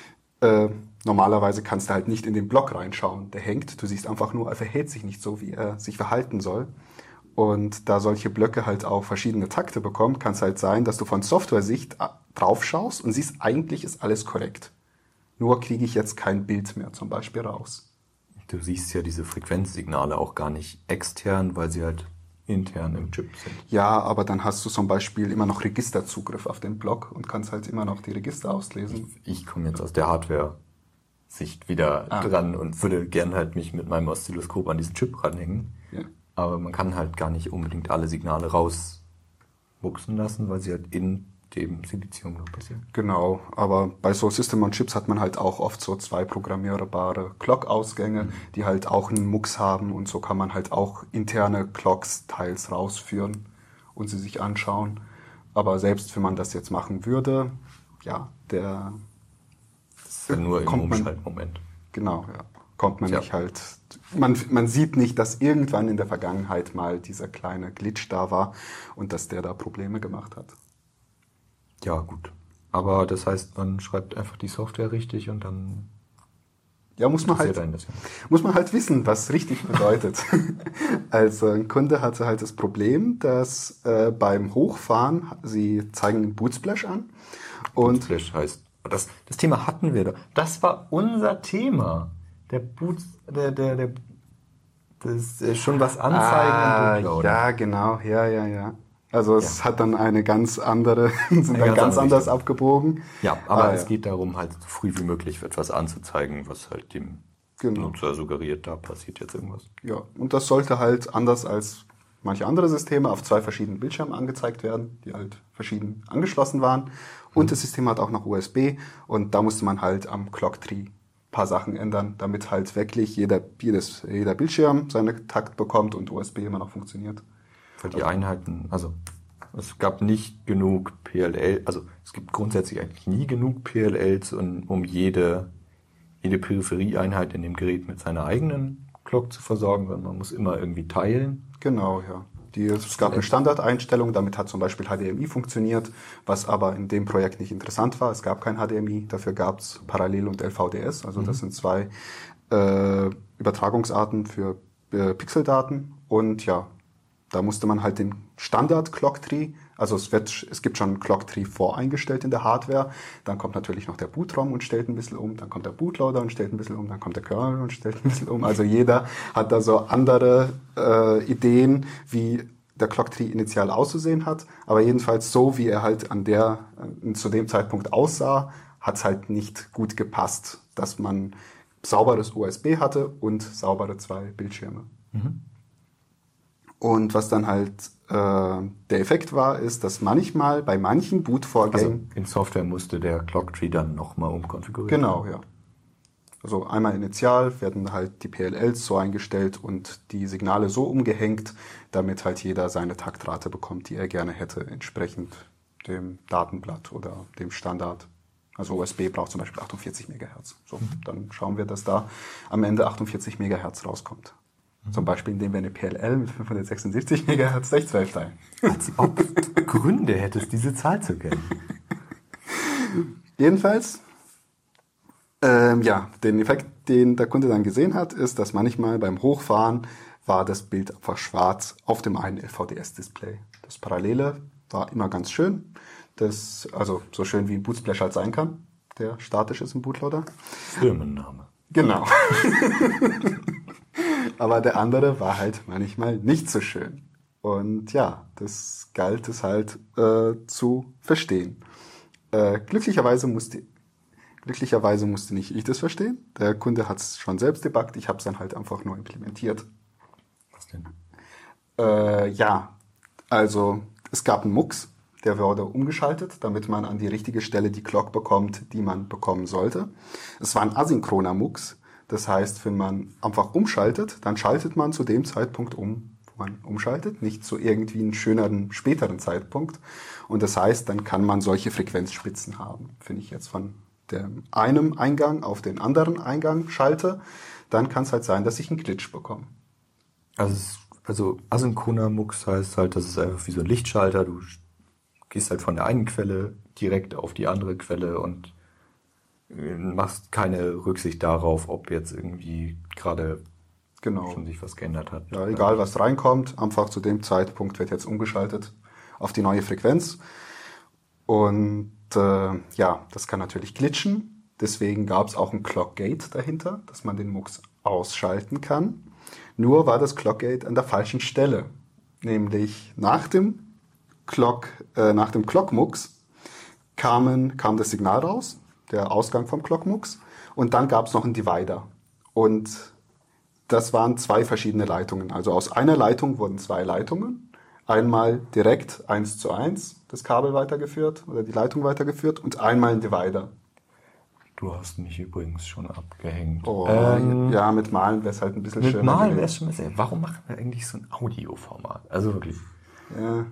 normalerweise kannst du halt nicht in den Block reinschauen. Der hängt. Du siehst einfach nur, er verhält sich nicht so, wie er sich verhalten soll. Und da solche Blöcke halt auch verschiedene Takte bekommen, kann es halt sein, dass du von Software-Sicht drauf schaust und siehst, eigentlich ist alles korrekt. Nur kriege ich jetzt kein Bild mehr zum Beispiel raus. Du siehst ja diese Frequenzsignale auch gar nicht extern, weil sie halt intern im Chip sind. Ja, aber dann hast du zum Beispiel immer noch Registerzugriff auf den Block und kannst halt immer noch die Register auslesen. Ich komme jetzt aus der Hardware-Sicht wieder dran und würde gern halt mich mit meinem Oszilloskop an diesen Chip ranhängen. Ja. Aber man kann halt gar nicht unbedingt alle Signale rausbuchsen lassen, weil sie halt in dem Silizium noch passieren. Genau, aber bei so System-on-Chips hat man halt auch oft so 2 programmierbare Clock-Ausgänge, die halt auch einen Mux haben und so kann man halt auch interne Clocks teils rausführen und sie sich anschauen. Aber selbst wenn man das jetzt machen würde, ja, das ist ja nur im Umschaltmoment. Genau, ja. Kommt man nicht halt, man sieht nicht, dass irgendwann in der Vergangenheit mal dieser kleine Glitch da war und dass der da Probleme gemacht hat. Ja, gut. Aber das heißt, man schreibt einfach die Software richtig und dann... Ja, muss man halt wissen, was richtig bedeutet. Also ein Kunde hatte halt das Problem, dass beim Hochfahren, sie zeigen den Bootsplash an. Und Bootsplash heißt, das Thema hatten wir doch. Das war unser Thema. Der Boots, das ist schon was anzeigen und Bootloader. Ja, genau, ja. Also es hat dann eine ganz andere, sind dann ganz anders abgebogen. Ja, aber es geht darum, halt so früh wie möglich etwas anzuzeigen, was halt dem Nutzer suggeriert, da passiert jetzt irgendwas. Ja, und das sollte halt anders als manche andere Systeme auf 2 verschiedenen Bildschirmen angezeigt werden, die halt verschieden angeschlossen waren. Und das System hat auch noch USB und da musste man halt am Clock-Tree ein paar Sachen ändern, damit halt wirklich jeder Bildschirm seine Takt bekommt und USB immer noch funktioniert. Weil die Einheiten, also es gab nicht genug PLL, also es gibt grundsätzlich eigentlich nie genug PLLs, um jede Peripherieeinheit in dem Gerät mit seiner eigenen Clock zu versorgen, sondern man muss immer irgendwie teilen. Genau, ja. Es gab eine Standardeinstellung, damit hat zum Beispiel HDMI funktioniert, was aber in dem Projekt nicht interessant war. Es gab kein HDMI, dafür gab es Parallel- und LVDS, also das sind 2 Übertragungsarten für Pixeldaten und ja, da musste man halt den Standard-Clock-Tree, also es gibt schon einen Clock-Tree voreingestellt in der Hardware, dann kommt natürlich noch der Boot-ROM und stellt ein bisschen um, dann kommt der Bootloader und stellt ein bisschen um, dann kommt der Kernel und stellt ein bisschen um. Also jeder hat da so andere Ideen, wie der Clock-Tree initial auszusehen hat, aber jedenfalls so, wie er halt zu dem Zeitpunkt aussah, hat es halt nicht gut gepasst, dass man sauberes USB hatte und saubere 2 Bildschirme. Mhm. Und was dann halt der Effekt war, ist, dass manchmal bei manchen Bootvorgängen... Also in Software musste der Clock-Tree dann nochmal umkonfiguriert werden. Genau, ja. Also einmal initial werden halt die PLLs so eingestellt und die Signale so umgehängt, damit halt jeder seine Taktrate bekommt, die er gerne hätte, entsprechend dem Datenblatt oder dem Standard. Also USB braucht zum Beispiel 48 MHz. So, dann schauen wir, dass da am Ende 48 MHz rauskommt. Zum Beispiel, indem wir eine PLL mit 576 MHz durch 12 teilen. Als ob du Gründe hättest, diese Zahl zu kennen. Jedenfalls, den Effekt, den der Kunde dann gesehen hat, ist, dass manchmal beim Hochfahren war das Bild einfach schwarz auf dem einen LVDS-Display. Das Parallele war immer ganz schön. Also so schön wie ein Bootsplash halt sein kann, der statisch ist im Bootloader. Firmenname. Genau. Aber der andere war halt manchmal nicht so schön. Und ja, das galt es halt zu verstehen. Glücklicherweise musste nicht ich das verstehen. Der Kunde hat es schon selbst debuggt. Ich habe es dann halt einfach nur implementiert. Was denn? Ja, also es gab einen Mux, der wurde umgeschaltet, damit man an die richtige Stelle die Clock bekommt, die man bekommen sollte. Es war ein asynchroner Mux. Das heißt, wenn man einfach umschaltet, dann schaltet man zu dem Zeitpunkt um, wo man umschaltet, nicht zu irgendwie einem schöneren, späteren Zeitpunkt. Und das heißt, dann kann man solche Frequenzspitzen haben. Finde ich jetzt von dem einen Eingang auf den anderen Eingang schalte, dann kann es halt sein, dass ich einen Glitch bekomme. Also asynchroner Mux heißt halt, das ist einfach wie so ein Lichtschalter. Du gehst halt von der einen Quelle direkt auf die andere Quelle und machst keine Rücksicht darauf, ob jetzt irgendwie gerade schon sich was geändert hat. Ja, egal was reinkommt, einfach zu dem Zeitpunkt wird jetzt umgeschaltet auf die neue Frequenz. Und das kann natürlich glitchen. Deswegen gab es auch ein Clockgate dahinter, dass man den Mux ausschalten kann. Nur war das Clockgate an der falschen Stelle. Nämlich nach dem Clockmux kam das Signal raus, der Ausgang vom Clockmux, und dann gab es noch einen Divider. Und das waren 2 verschiedene Leitungen. Also aus einer Leitung wurden 2 Leitungen. Einmal direkt 1:1 das Kabel weitergeführt oder die Leitung weitergeführt und einmal ein Divider. Du hast mich übrigens schon abgehängt. Ja, mit Malen wäre es halt ein bisschen schöner. Mit Malen wäre es schon besser. Warum machen wir eigentlich so ein Audioformat? Also wirklich. Ja.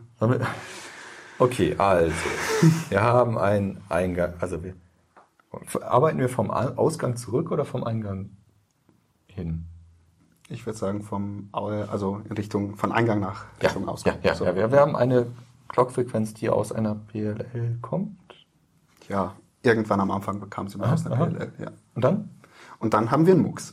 Okay, also. Wir haben einen Eingang. Also arbeiten wir vom Ausgang zurück oder vom Eingang hin? Ich würde sagen von Eingang nach Richtung Ausgang. Ja, wir haben eine Clockfrequenz, die aus einer PLL kommt. Ja, irgendwann am Anfang bekam sie mal aus einer PLL. Ja. Und dann? Und dann haben wir einen Mux.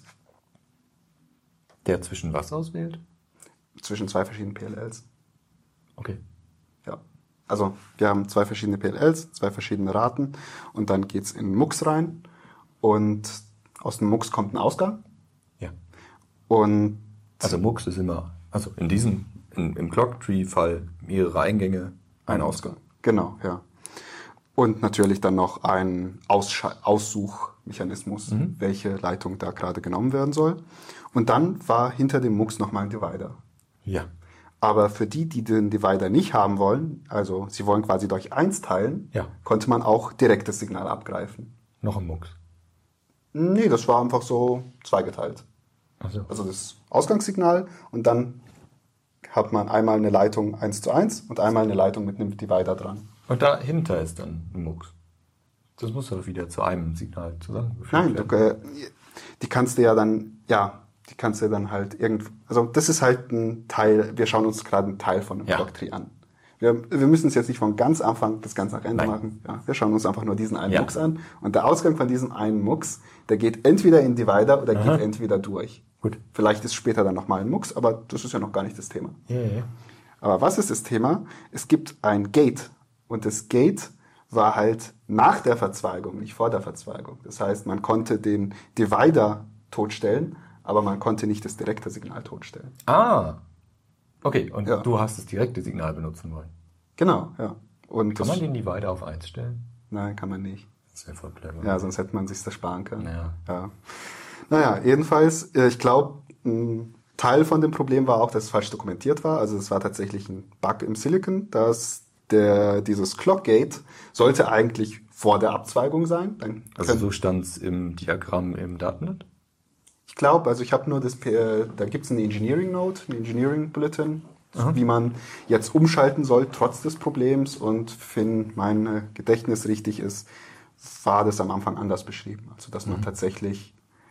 Der zwischen was auswählt? Zwischen 2 verschiedenen PLLs. Okay. Ja. Also wir haben 2 verschiedene PLLs, 2 verschiedene Raten und dann geht's in den Mux rein und aus dem Mux kommt ein Ausgang. Ja. Und also Mux ist immer, also im Clocktree-Fall mehrere Eingänge, ein Ausgang. Genau, ja. Und natürlich dann noch ein Aussuchmechanismus, welche Leitung da gerade genommen werden soll. Und dann war hinter dem Mux nochmal ein Divider. Ja. Aber für die den Divider nicht haben wollen, also sie wollen quasi durch 1 teilen, konnte man auch direkt das Signal abgreifen. Noch ein Mux? Nee, das war einfach so zweigeteilt. Ach so. Also das Ausgangssignal und dann hat man einmal eine Leitung 1:1 und einmal eine Leitung mit einem Divider dran. Und dahinter ist dann ein Mux. Das muss doch wieder zu einem Signal zusammengeführt werden. Nein, die kannst du dann halt also das ist halt ein Teil, wir schauen uns gerade einen Teil von einem Clocktree an. Wir müssen es jetzt nicht von ganz Anfang bis ganz nach Ende machen. Ja, wir schauen uns einfach nur diesen einen Mux an. Und der Ausgang von diesem einen Mux, der geht entweder in Divider oder geht entweder durch. Gut. Vielleicht ist später dann nochmal ein Mux, aber das ist ja noch gar nicht das Thema. Ja. Aber was ist das Thema? Es gibt ein Gate. Und das Gate war halt nach der Verzweigung, nicht vor der Verzweigung. Das heißt, man konnte den Divider totstellen, aber man konnte nicht das direkte Signal totstellen. Ah, okay. Und du hast das direkte Signal benutzen wollen. Genau, ja. Und kann man den Divider auf 1 stellen? Nein, kann man nicht. Das ist ja voll clever. Ja, sonst hätte man sich das sparen können. Ja. Naja, jedenfalls, ich glaube, ein Teil von dem Problem war auch, dass es falsch dokumentiert war. Also es war tatsächlich ein Bug im Silicon, dass dieses Clockgate sollte eigentlich vor der Abzweigung sein. Also so stand es im Diagramm im Datenblatt? Ich glaube, also ich habe nur da gibt es eine Engineering Note, ein Engineering Bulletin, wie man jetzt umschalten soll, trotz des Problems. Und wenn mein Gedächtnis richtig ist, war das am Anfang anders beschrieben. Also dass man tatsächlich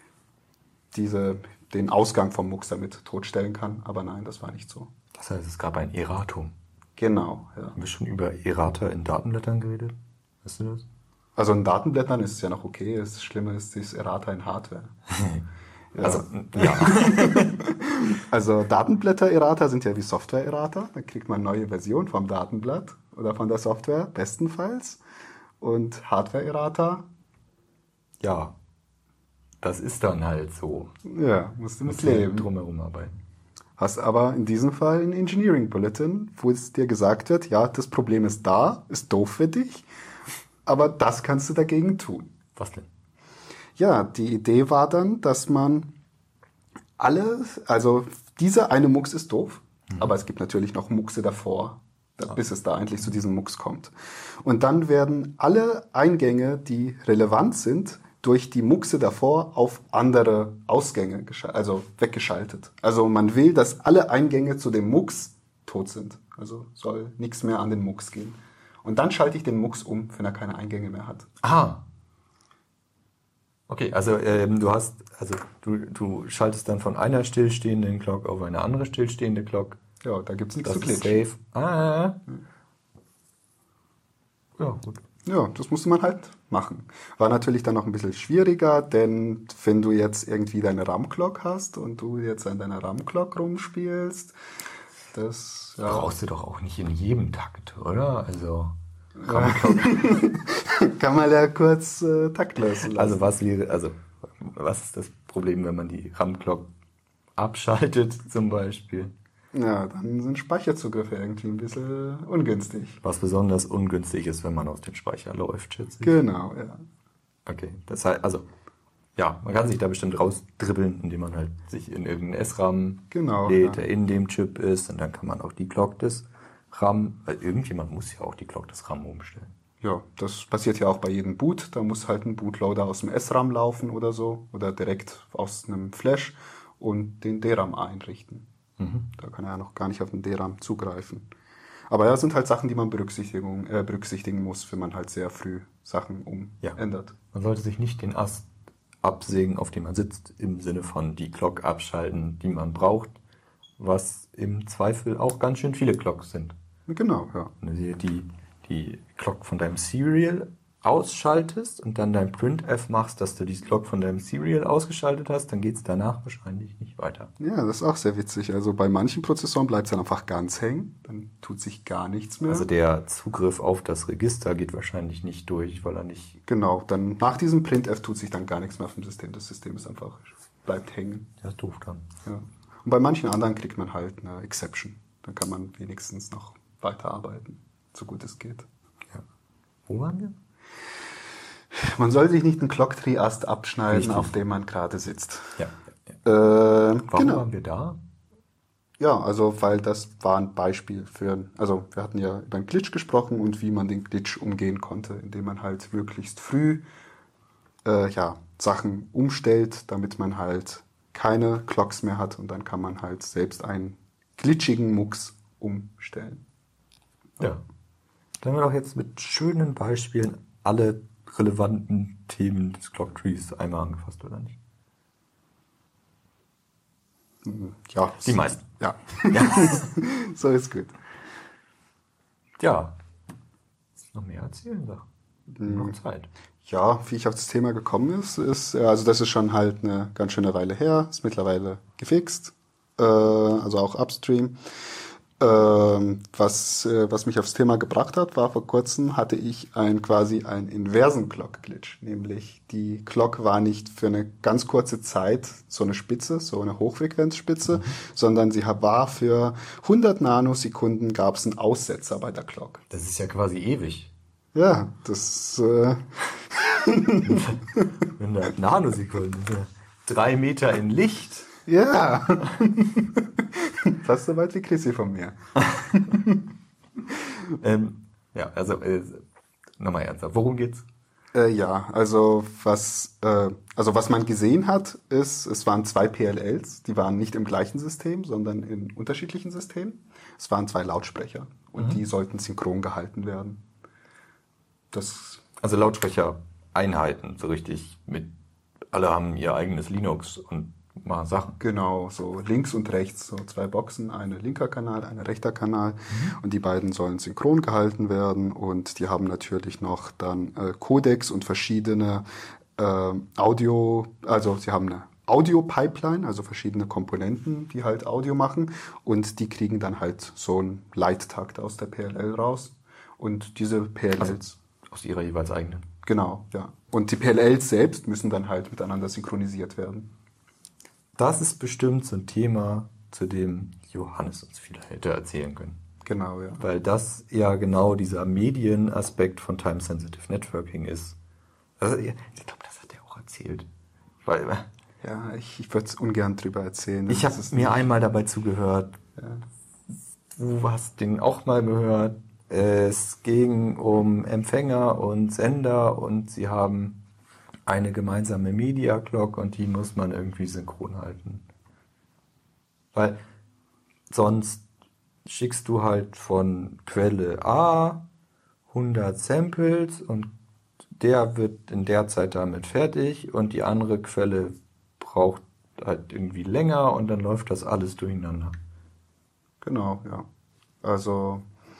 den Ausgang vom Mux damit totstellen kann. Aber nein, das war nicht so. Das heißt, es gab ein Erratum. Genau, ja. Haben wir schon über Errata in Datenblättern geredet? Weißt du das? Also in Datenblättern ist es ja noch okay. Das Schlimme ist das Errata in Hardware. Also Datenblätter-Errata sind ja wie Software-Errata. Da kriegt man neue Version vom Datenblatt oder von der Software, bestenfalls. Und Hardware-Errata? Ja, das ist dann halt so. Ja, musst du mit leben. Drumherum arbeiten. Hast aber in diesem Fall ein Engineering Bulletin, wo es dir gesagt wird, ja, das Problem ist da, ist doof für dich. aber das kannst du dagegen tun. Was denn? Ja, die Idee war dann, dass man also dieser eine Mux ist doof, aber es gibt natürlich noch Muxe davor, bis es da eigentlich zu diesem Mux kommt. Und dann werden alle Eingänge, die relevant sind, durch die Muxe davor auf andere Ausgänge weggeschaltet. Also man will, dass alle Eingänge zu dem Mux tot sind. Also soll nichts mehr an den Mux gehen. Und dann schalte ich den Mux um, wenn er keine Eingänge mehr hat. Ah. Okay, also du schaltest dann von einer stillstehenden Clock auf eine andere stillstehende Clock. Ja, da gibt's nichts Das zu ist glitchen. safe. Ah. Ja, gut. Ja, das musste man halt machen. War natürlich dann noch ein bisschen schwieriger, denn wenn du jetzt irgendwie deine RAM-Clock hast und du jetzt an deiner RAM-Clock rumspielst, das Brauchst du doch auch nicht in jedem Takt, oder? Also kann man ja kurz taktlos lassen. Also was ist das Problem, wenn man die RAM-Clock abschaltet zum Beispiel? Ja, dann sind Speicherzugriffe irgendwie ein bisschen ungünstig. Was besonders ungünstig ist, wenn man aus dem Speicher läuft, schätze ich. Genau, ja. Okay, das heißt, man kann sich da bestimmt rausdribbeln, indem man halt sich in irgendeinen SRAM lädt, der in dem Chip ist, und dann kann man auch die Clock des RAM, weil irgendjemand muss ja auch die Clock des RAM umstellen. Ja, das passiert ja auch bei jedem Boot. Da muss halt ein Bootloader aus dem SRAM laufen oder so, oder direkt aus einem Flash und den DRAM einrichten. Da kann er ja noch gar nicht auf den DRAM zugreifen. Aber ja, sind halt Sachen, die man berücksichtigen muss, wenn man halt sehr früh Sachen umändert. Man sollte sich nicht den Ast absägen, auf dem man sitzt, im Sinne von die Clock abschalten, die man braucht, was im Zweifel auch ganz schön viele Clocks sind. Genau, ja. Wenn du dir die Clock von deinem Serial ausschaltest und dann dein Printf machst, dass du die Clock von deinem Serial ausgeschaltet hast, dann geht es danach wahrscheinlich nicht weiter. Ja, das ist auch sehr witzig. Also bei manchen Prozessoren bleibt es dann einfach ganz hängen, dann tut sich gar nichts mehr. Also der Zugriff auf das Register geht wahrscheinlich nicht durch, weil er nicht... Genau, dann nach diesem Printf tut sich dann gar nichts mehr auf dem System. Das System ist einfach, bleibt hängen. Das ist doof dann. Ja. Und bei manchen anderen kriegt man halt eine Exception. Dann kann man wenigstens noch weiterarbeiten, so gut es geht. Ja. Wo waren wir? Man soll sich nicht einen Clock-Tree-Ast abschneiden, Richtig. auf dem man gerade sitzt. Ja. Warum waren wir da? Ja, also weil das war ein Beispiel also wir hatten ja über einen Glitch gesprochen und wie man den Glitch umgehen konnte, indem man halt möglichst früh Sachen umstellt, damit man halt keine Clocks mehr hat, und dann kann man halt selbst einen glitschigen Mux umstellen. Ja. Dann haben wir doch jetzt mit schönen Beispielen alle relevanten Themen des Clock Trees einmal angefasst, oder nicht? Ja. Die meisten. Ja. Ja. So ist gut. Ja. Noch mehr erzählen, doch. Noch Zeit. Ja, wie ich auf das Thema gekommen ist, also das ist schon halt eine ganz schöne Weile her, ist mittlerweile gefixt, also auch upstream. Was mich aufs Thema gebracht hat, war vor kurzem hatte ich quasi einen inversen Clock-Glitch, nämlich die Clock war nicht für eine ganz kurze Zeit so eine Spitze, so eine Hochfrequenzspitze, sondern sie war für 100 Nanosekunden gab es einen Aussetzer bei der Clock. Das ist ja quasi ewig. Ja, das 100 Nanosekunden. 3 Meter in Licht. Ja. Fast so weit wie Chrissy von mir. Nochmal ernsthaft. Worum geht's? Also was man gesehen hat, ist, es waren 2 PLLs, die waren nicht im gleichen System, sondern in unterschiedlichen Systemen. Es waren 2 Lautsprecher und die sollten synchron gehalten werden. Also Lautsprechereinheiten, so richtig alle haben ihr eigenes Linux und machen Sachen. Genau, so links und rechts, so 2 Boxen, eine linker Kanal, eine rechter Kanal, und die beiden sollen synchron gehalten werden, und die haben natürlich noch dann Codecs und verschiedene also sie haben eine Audio-Pipeline, also verschiedene Komponenten, die halt Audio machen, und die kriegen dann halt so einen Leittakt aus der PLL raus, und diese PLLs... Also aus ihrer jeweils eigenen. Genau, ja. Und die PLLs selbst müssen dann halt miteinander synchronisiert werden. Das ist bestimmt so ein Thema, zu dem Johannes uns viel hätte erzählen können. Genau, ja. Weil das ja genau dieser Medienaspekt von Time-Sensitive Networking ist. Also, ich glaube, das hat er auch erzählt. Weil, Ja, ich würde es ungern drüber erzählen. ich habe mir einmal dabei zugehört. Ja. Du hast den auch mal gehört. Es ging um Empfänger und Sender und sie haben eine gemeinsame Media Clock und die muss man irgendwie synchron halten. Weil sonst schickst du halt von Quelle A 100 Samples und der wird in der Zeit damit fertig und die andere Quelle braucht halt irgendwie länger und dann läuft das alles durcheinander. Genau, ja. Also,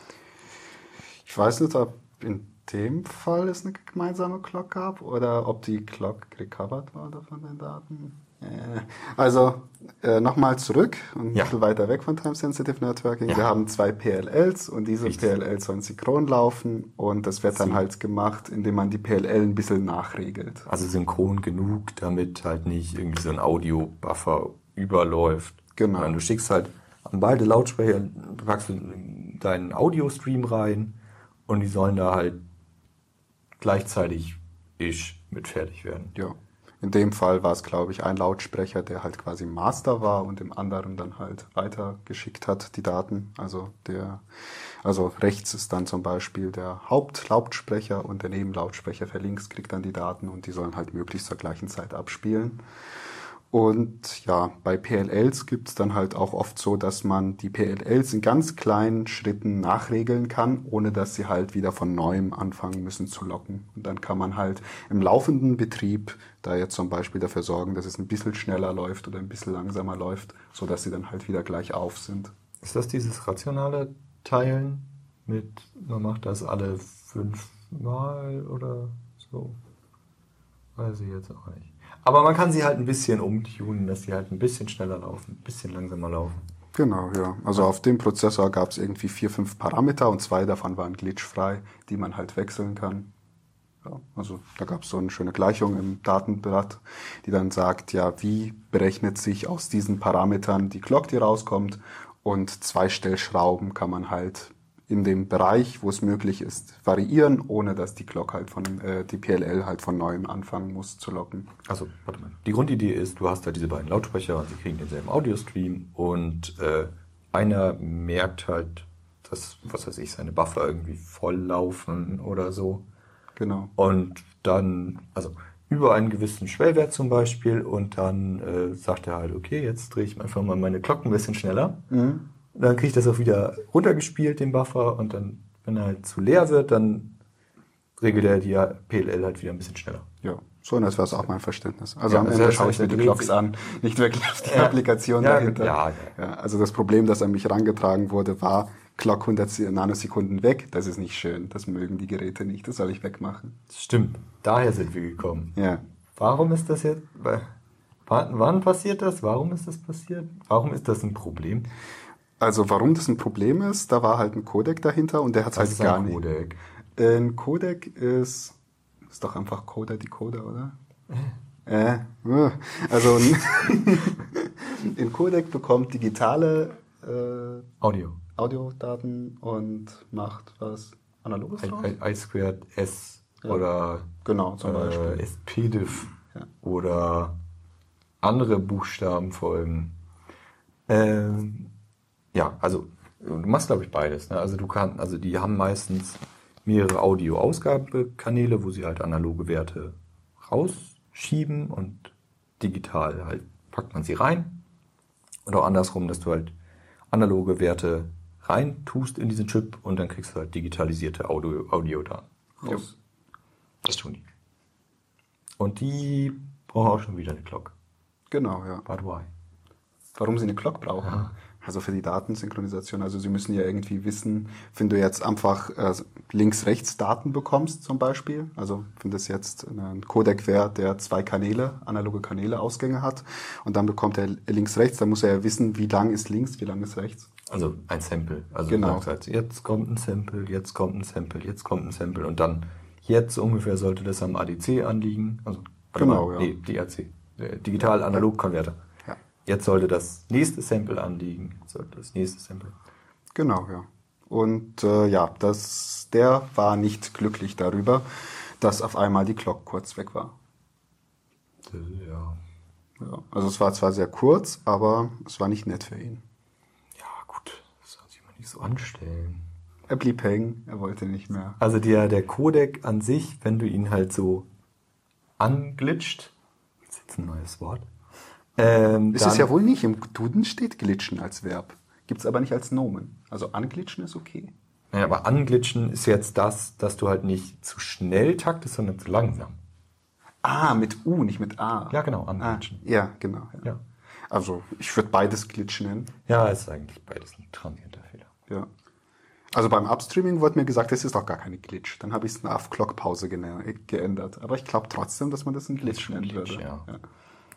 ich weiß nicht, ob in dem Fall es eine gemeinsame Clock gab oder ob die Clock recovered wurde von den Daten. Also, nochmal zurück und ein bisschen weiter weg von Time-Sensitive Networking. Ja. Wir haben 2 PLLs und diese PLLs sollen synchron laufen und das wird dann halt gemacht, indem man die PLL ein bisschen nachregelt. Also synchron genug, damit halt nicht irgendwie so ein Audio-Buffer überläuft. Genau. Sondern du schickst halt an beide Lautsprecher, packst du deinen Audio-Stream rein und die sollen da halt gleichzeitig mit fertig werden. Ja. In dem Fall war es, glaube ich, ein Lautsprecher, der halt quasi Master war und dem anderen dann halt weitergeschickt hat, die Daten. Also rechts ist dann zum Beispiel der Hauptlautsprecher und der Nebenlautsprecher für links kriegt dann die Daten und die sollen halt möglichst zur gleichen Zeit abspielen. Und ja, bei PLLs gibt es dann halt auch oft so, dass man die PLLs in ganz kleinen Schritten nachregeln kann, ohne dass sie halt wieder von neuem anfangen müssen zu locken. Und dann kann man halt im laufenden Betrieb da jetzt zum Beispiel dafür sorgen, dass es ein bisschen schneller läuft oder ein bisschen langsamer läuft, sodass sie dann halt wieder gleich auf sind. Ist das dieses rationale Teilen mit, man macht das alle 5 Mal oder so? Weiß ich jetzt auch nicht. Aber man kann sie halt ein bisschen umtunen, dass sie halt ein bisschen schneller laufen, ein bisschen langsamer laufen. Genau, ja. Also auf dem Prozessor gab es irgendwie 4, 5 Parameter und 2 davon waren glitchfrei, die man halt wechseln kann. Ja, also da gab es so eine schöne Gleichung im Datenblatt, die dann sagt, ja, wie berechnet sich aus diesen Parametern die Clock, die rauskommt, und 2 Stellschrauben kann man halt in dem Bereich, wo es möglich ist, variieren, ohne dass die Clock halt die PLL halt von neuem anfangen muss zu locken. Also, warte mal. Die Grundidee ist, du hast da diese beiden Lautsprecher und sie kriegen denselben Audio-Stream und einer merkt halt, dass, was weiß ich, seine Buffer irgendwie voll laufen oder so. Genau. Und dann, also über einen gewissen Schwellwert zum Beispiel und dann sagt er halt, okay, jetzt drehe ich einfach mal meine Clock ein bisschen schneller. Mhm. Dann kriege ich das auch wieder runtergespielt, den Buffer, und dann, wenn er halt zu leer wird, dann regelt er die PLL halt wieder ein bisschen schneller. Ja, so in etwa ist auch mein Verständnis. Also am Ende schaue ich mir die Clocks an, nicht wirklich auf die Applikation dahinter. Ja, also das Problem, das an mich herangetragen wurde, war Clock 100 Nanosekunden weg. Das ist nicht schön, das mögen die Geräte nicht, das soll ich wegmachen. Das stimmt, daher sind wir gekommen. Ja. Warum ist das jetzt, wann passiert das? Warum ist das passiert? Warum ist das ein Problem? Also warum das ein Problem ist, da war halt ein Codec dahinter und der hat halt gar nicht. Codec? Ein Codec ist doch einfach Coder-Decoder, oder? Also ein Codec bekommt digitale Audiodaten und macht was Analoges draus? I2 S oder genau, zum Beispiel SPDIF oder andere Buchstabenfolgen. Ja, also du machst, glaube ich, beides. Ne? Also die haben meistens mehrere Audio-Ausgabekanäle, wo sie halt analoge Werte rausschieben und digital halt packt man sie rein. Und auch andersrum, dass du halt analoge Werte rein tust in diesen Chip und dann kriegst du halt digitalisierte Audiodaten raus. Das tun die. Und die brauchen auch schon wieder eine Clock. Genau, ja. But why? Warum sie eine Clock brauchen? Ja. Also für die Datensynchronisation. Also sie müssen ja irgendwie wissen, wenn du jetzt einfach links-rechts Daten bekommst zum Beispiel, also wenn das jetzt ein Codec wäre, der 2 Kanäle, analoge Kanäle, Ausgänge hat und dann bekommt er links-rechts, dann muss er ja wissen, wie lang ist links, wie lang ist rechts. Also ein Sample. Also genau. Halt, jetzt kommt ein Sample, jetzt kommt ein Sample, jetzt kommt ein Sample und dann jetzt ungefähr sollte das am ADC anliegen. Also genau, ja. Nee, DAC, Digital-Analog-Konverter. Jetzt sollte das nächste Sample anliegen. Genau, ja. Und der war nicht glücklich darüber, dass auf einmal die Glock kurz weg war. Ja. Ja, also es war zwar sehr kurz, aber es war nicht nett für ihn. Ja, gut. Das soll sich mal nicht so anstellen. Er blieb hängen, er wollte nicht mehr. Also der Codec an sich, wenn du ihn halt so anglitscht, das ist jetzt ein neues Wort. Ist es ja wohl nicht. Im Duden steht glitschen als Verb. Gibt es aber nicht als Nomen. Also anglitschen ist okay. Ja, aber anglitschen ist jetzt das, dass du halt nicht zu schnell taktest, sondern zu langsam. Ah, mit U, nicht mit A. Ja, genau, anglitschen. Ja, genau. Ja. Ja. Also ich würde beides glitschen nennen. Ja, ist eigentlich beides ein transienter Fehler. Ja. Also beim Upstreaming wurde mir gesagt, das ist doch gar keine Glitch. Dann habe ich es auf Clock-Pause geändert. Aber ich glaube trotzdem, dass man das ein Glitch nennen würde. Ja. Ja.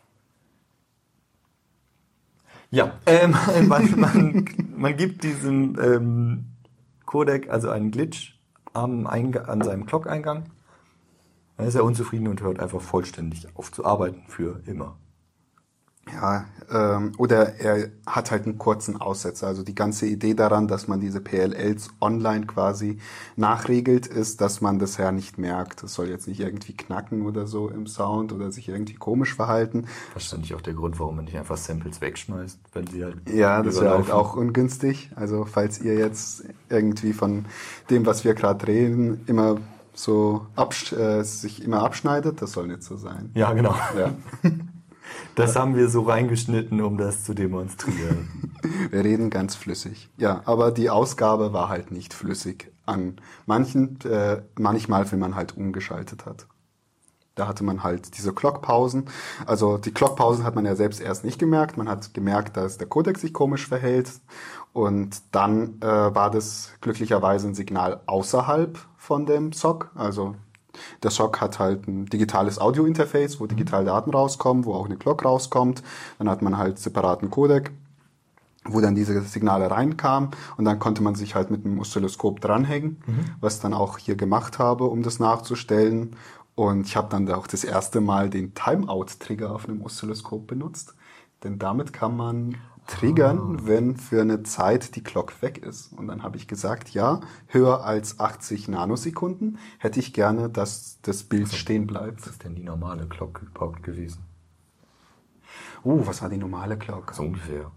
Ja, man gibt diesem Codec also einen Glitch an seinem Clock-Eingang. Dann ist er unzufrieden und hört einfach vollständig auf zu arbeiten für immer. Ja, oder er hat halt einen kurzen Aussetzer. Also die ganze Idee daran, dass man diese PLLs online quasi nachregelt, ist, dass man das ja nicht merkt. Das soll jetzt nicht irgendwie knacken oder so im Sound oder sich irgendwie komisch verhalten. Wahrscheinlich auch der Grund, warum man nicht einfach Samples wegschmeißt, wenn sie halt Ja, das wäre halt auch ungünstig. Also falls ihr jetzt irgendwie von dem, was wir gerade reden, immer so sich immer abschneidet, das soll nicht so sein. Ja, genau. Ja. Das haben wir so reingeschnitten, um das zu demonstrieren. Wir reden ganz flüssig. Ja, aber die Ausgabe war halt nicht flüssig. Manchmal, wenn man halt umgeschaltet hat. Da hatte man halt diese Clockpausen. Also die Clockpausen hat man ja selbst erst nicht gemerkt. Man hat gemerkt, dass der Codec sich komisch verhält. Und dann war das glücklicherweise ein Signal außerhalb von dem SOC. Also der SOC hat halt ein digitales Audio-Interface, wo digitale Daten rauskommen, wo auch eine Clock rauskommt. Dann hat man halt separaten Codec, wo dann diese Signale reinkamen. Und dann konnte man sich halt mit einem Oszilloskop dranhängen, was ich dann auch hier gemacht habe, um das nachzustellen. Und ich habe dann auch das erste Mal den Timeout-Trigger auf einem Oszilloskop benutzt. Denn damit kann man triggern, wenn für eine Zeit die Clock weg ist. Und dann habe ich gesagt, ja, höher als 80 Nanosekunden hätte ich gerne, dass das Bild stehen bleibt. Was ist denn die normale Clock überhaupt gewesen? Was war die normale Clock? So ungefähr.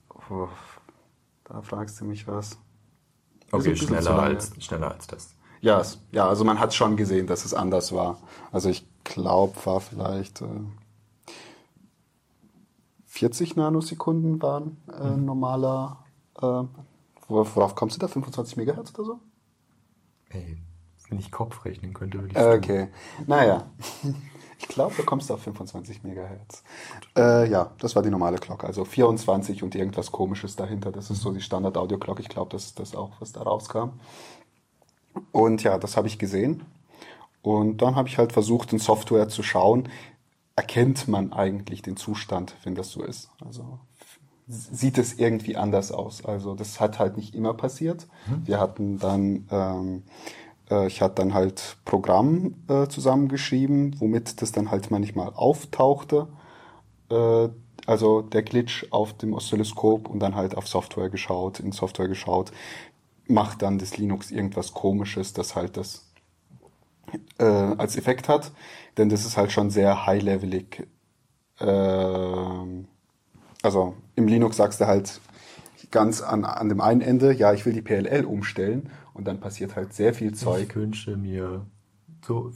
Da fragst du mich was. Okay, Ist ein bisschen zu schneller als das. Ja, also man hat schon gesehen, dass es anders war. Also ich glaube, war vielleicht 40 Nanosekunden waren normaler. Worauf kommst du da? 25 Megahertz oder so? Ey, wenn ich Kopf rechnen könnte, würde ich sagen. Okay, naja. Ich glaube, du kommst auf 25 Megahertz. Ja, das war die normale Clock. Also 24 und irgendwas Komisches dahinter. Das ist so die Standard-Audio-Clock. Ich glaube, das ist das auch, was da rauskam. Und ja, das habe ich gesehen. Und dann habe ich halt versucht, in Software zu schauen, erkennt man eigentlich den Zustand, wenn das so ist. Also sieht es irgendwie anders aus. Also das hat halt nicht immer passiert. Wir hatten dann, ich hatte dann halt Programm zusammengeschrieben, womit das dann halt manchmal auftauchte. Also der Glitch auf dem Oszilloskop und dann halt auf Software geschaut, in Software geschaut, macht dann das Linux irgendwas Komisches, das halt das als Effekt hat, denn das ist halt schon sehr high-levelig. Also im Linux sagst du halt ganz an dem einen Ende, ja, ich will die PLL umstellen und dann passiert halt sehr viel Zeug. Ich wünsche mir so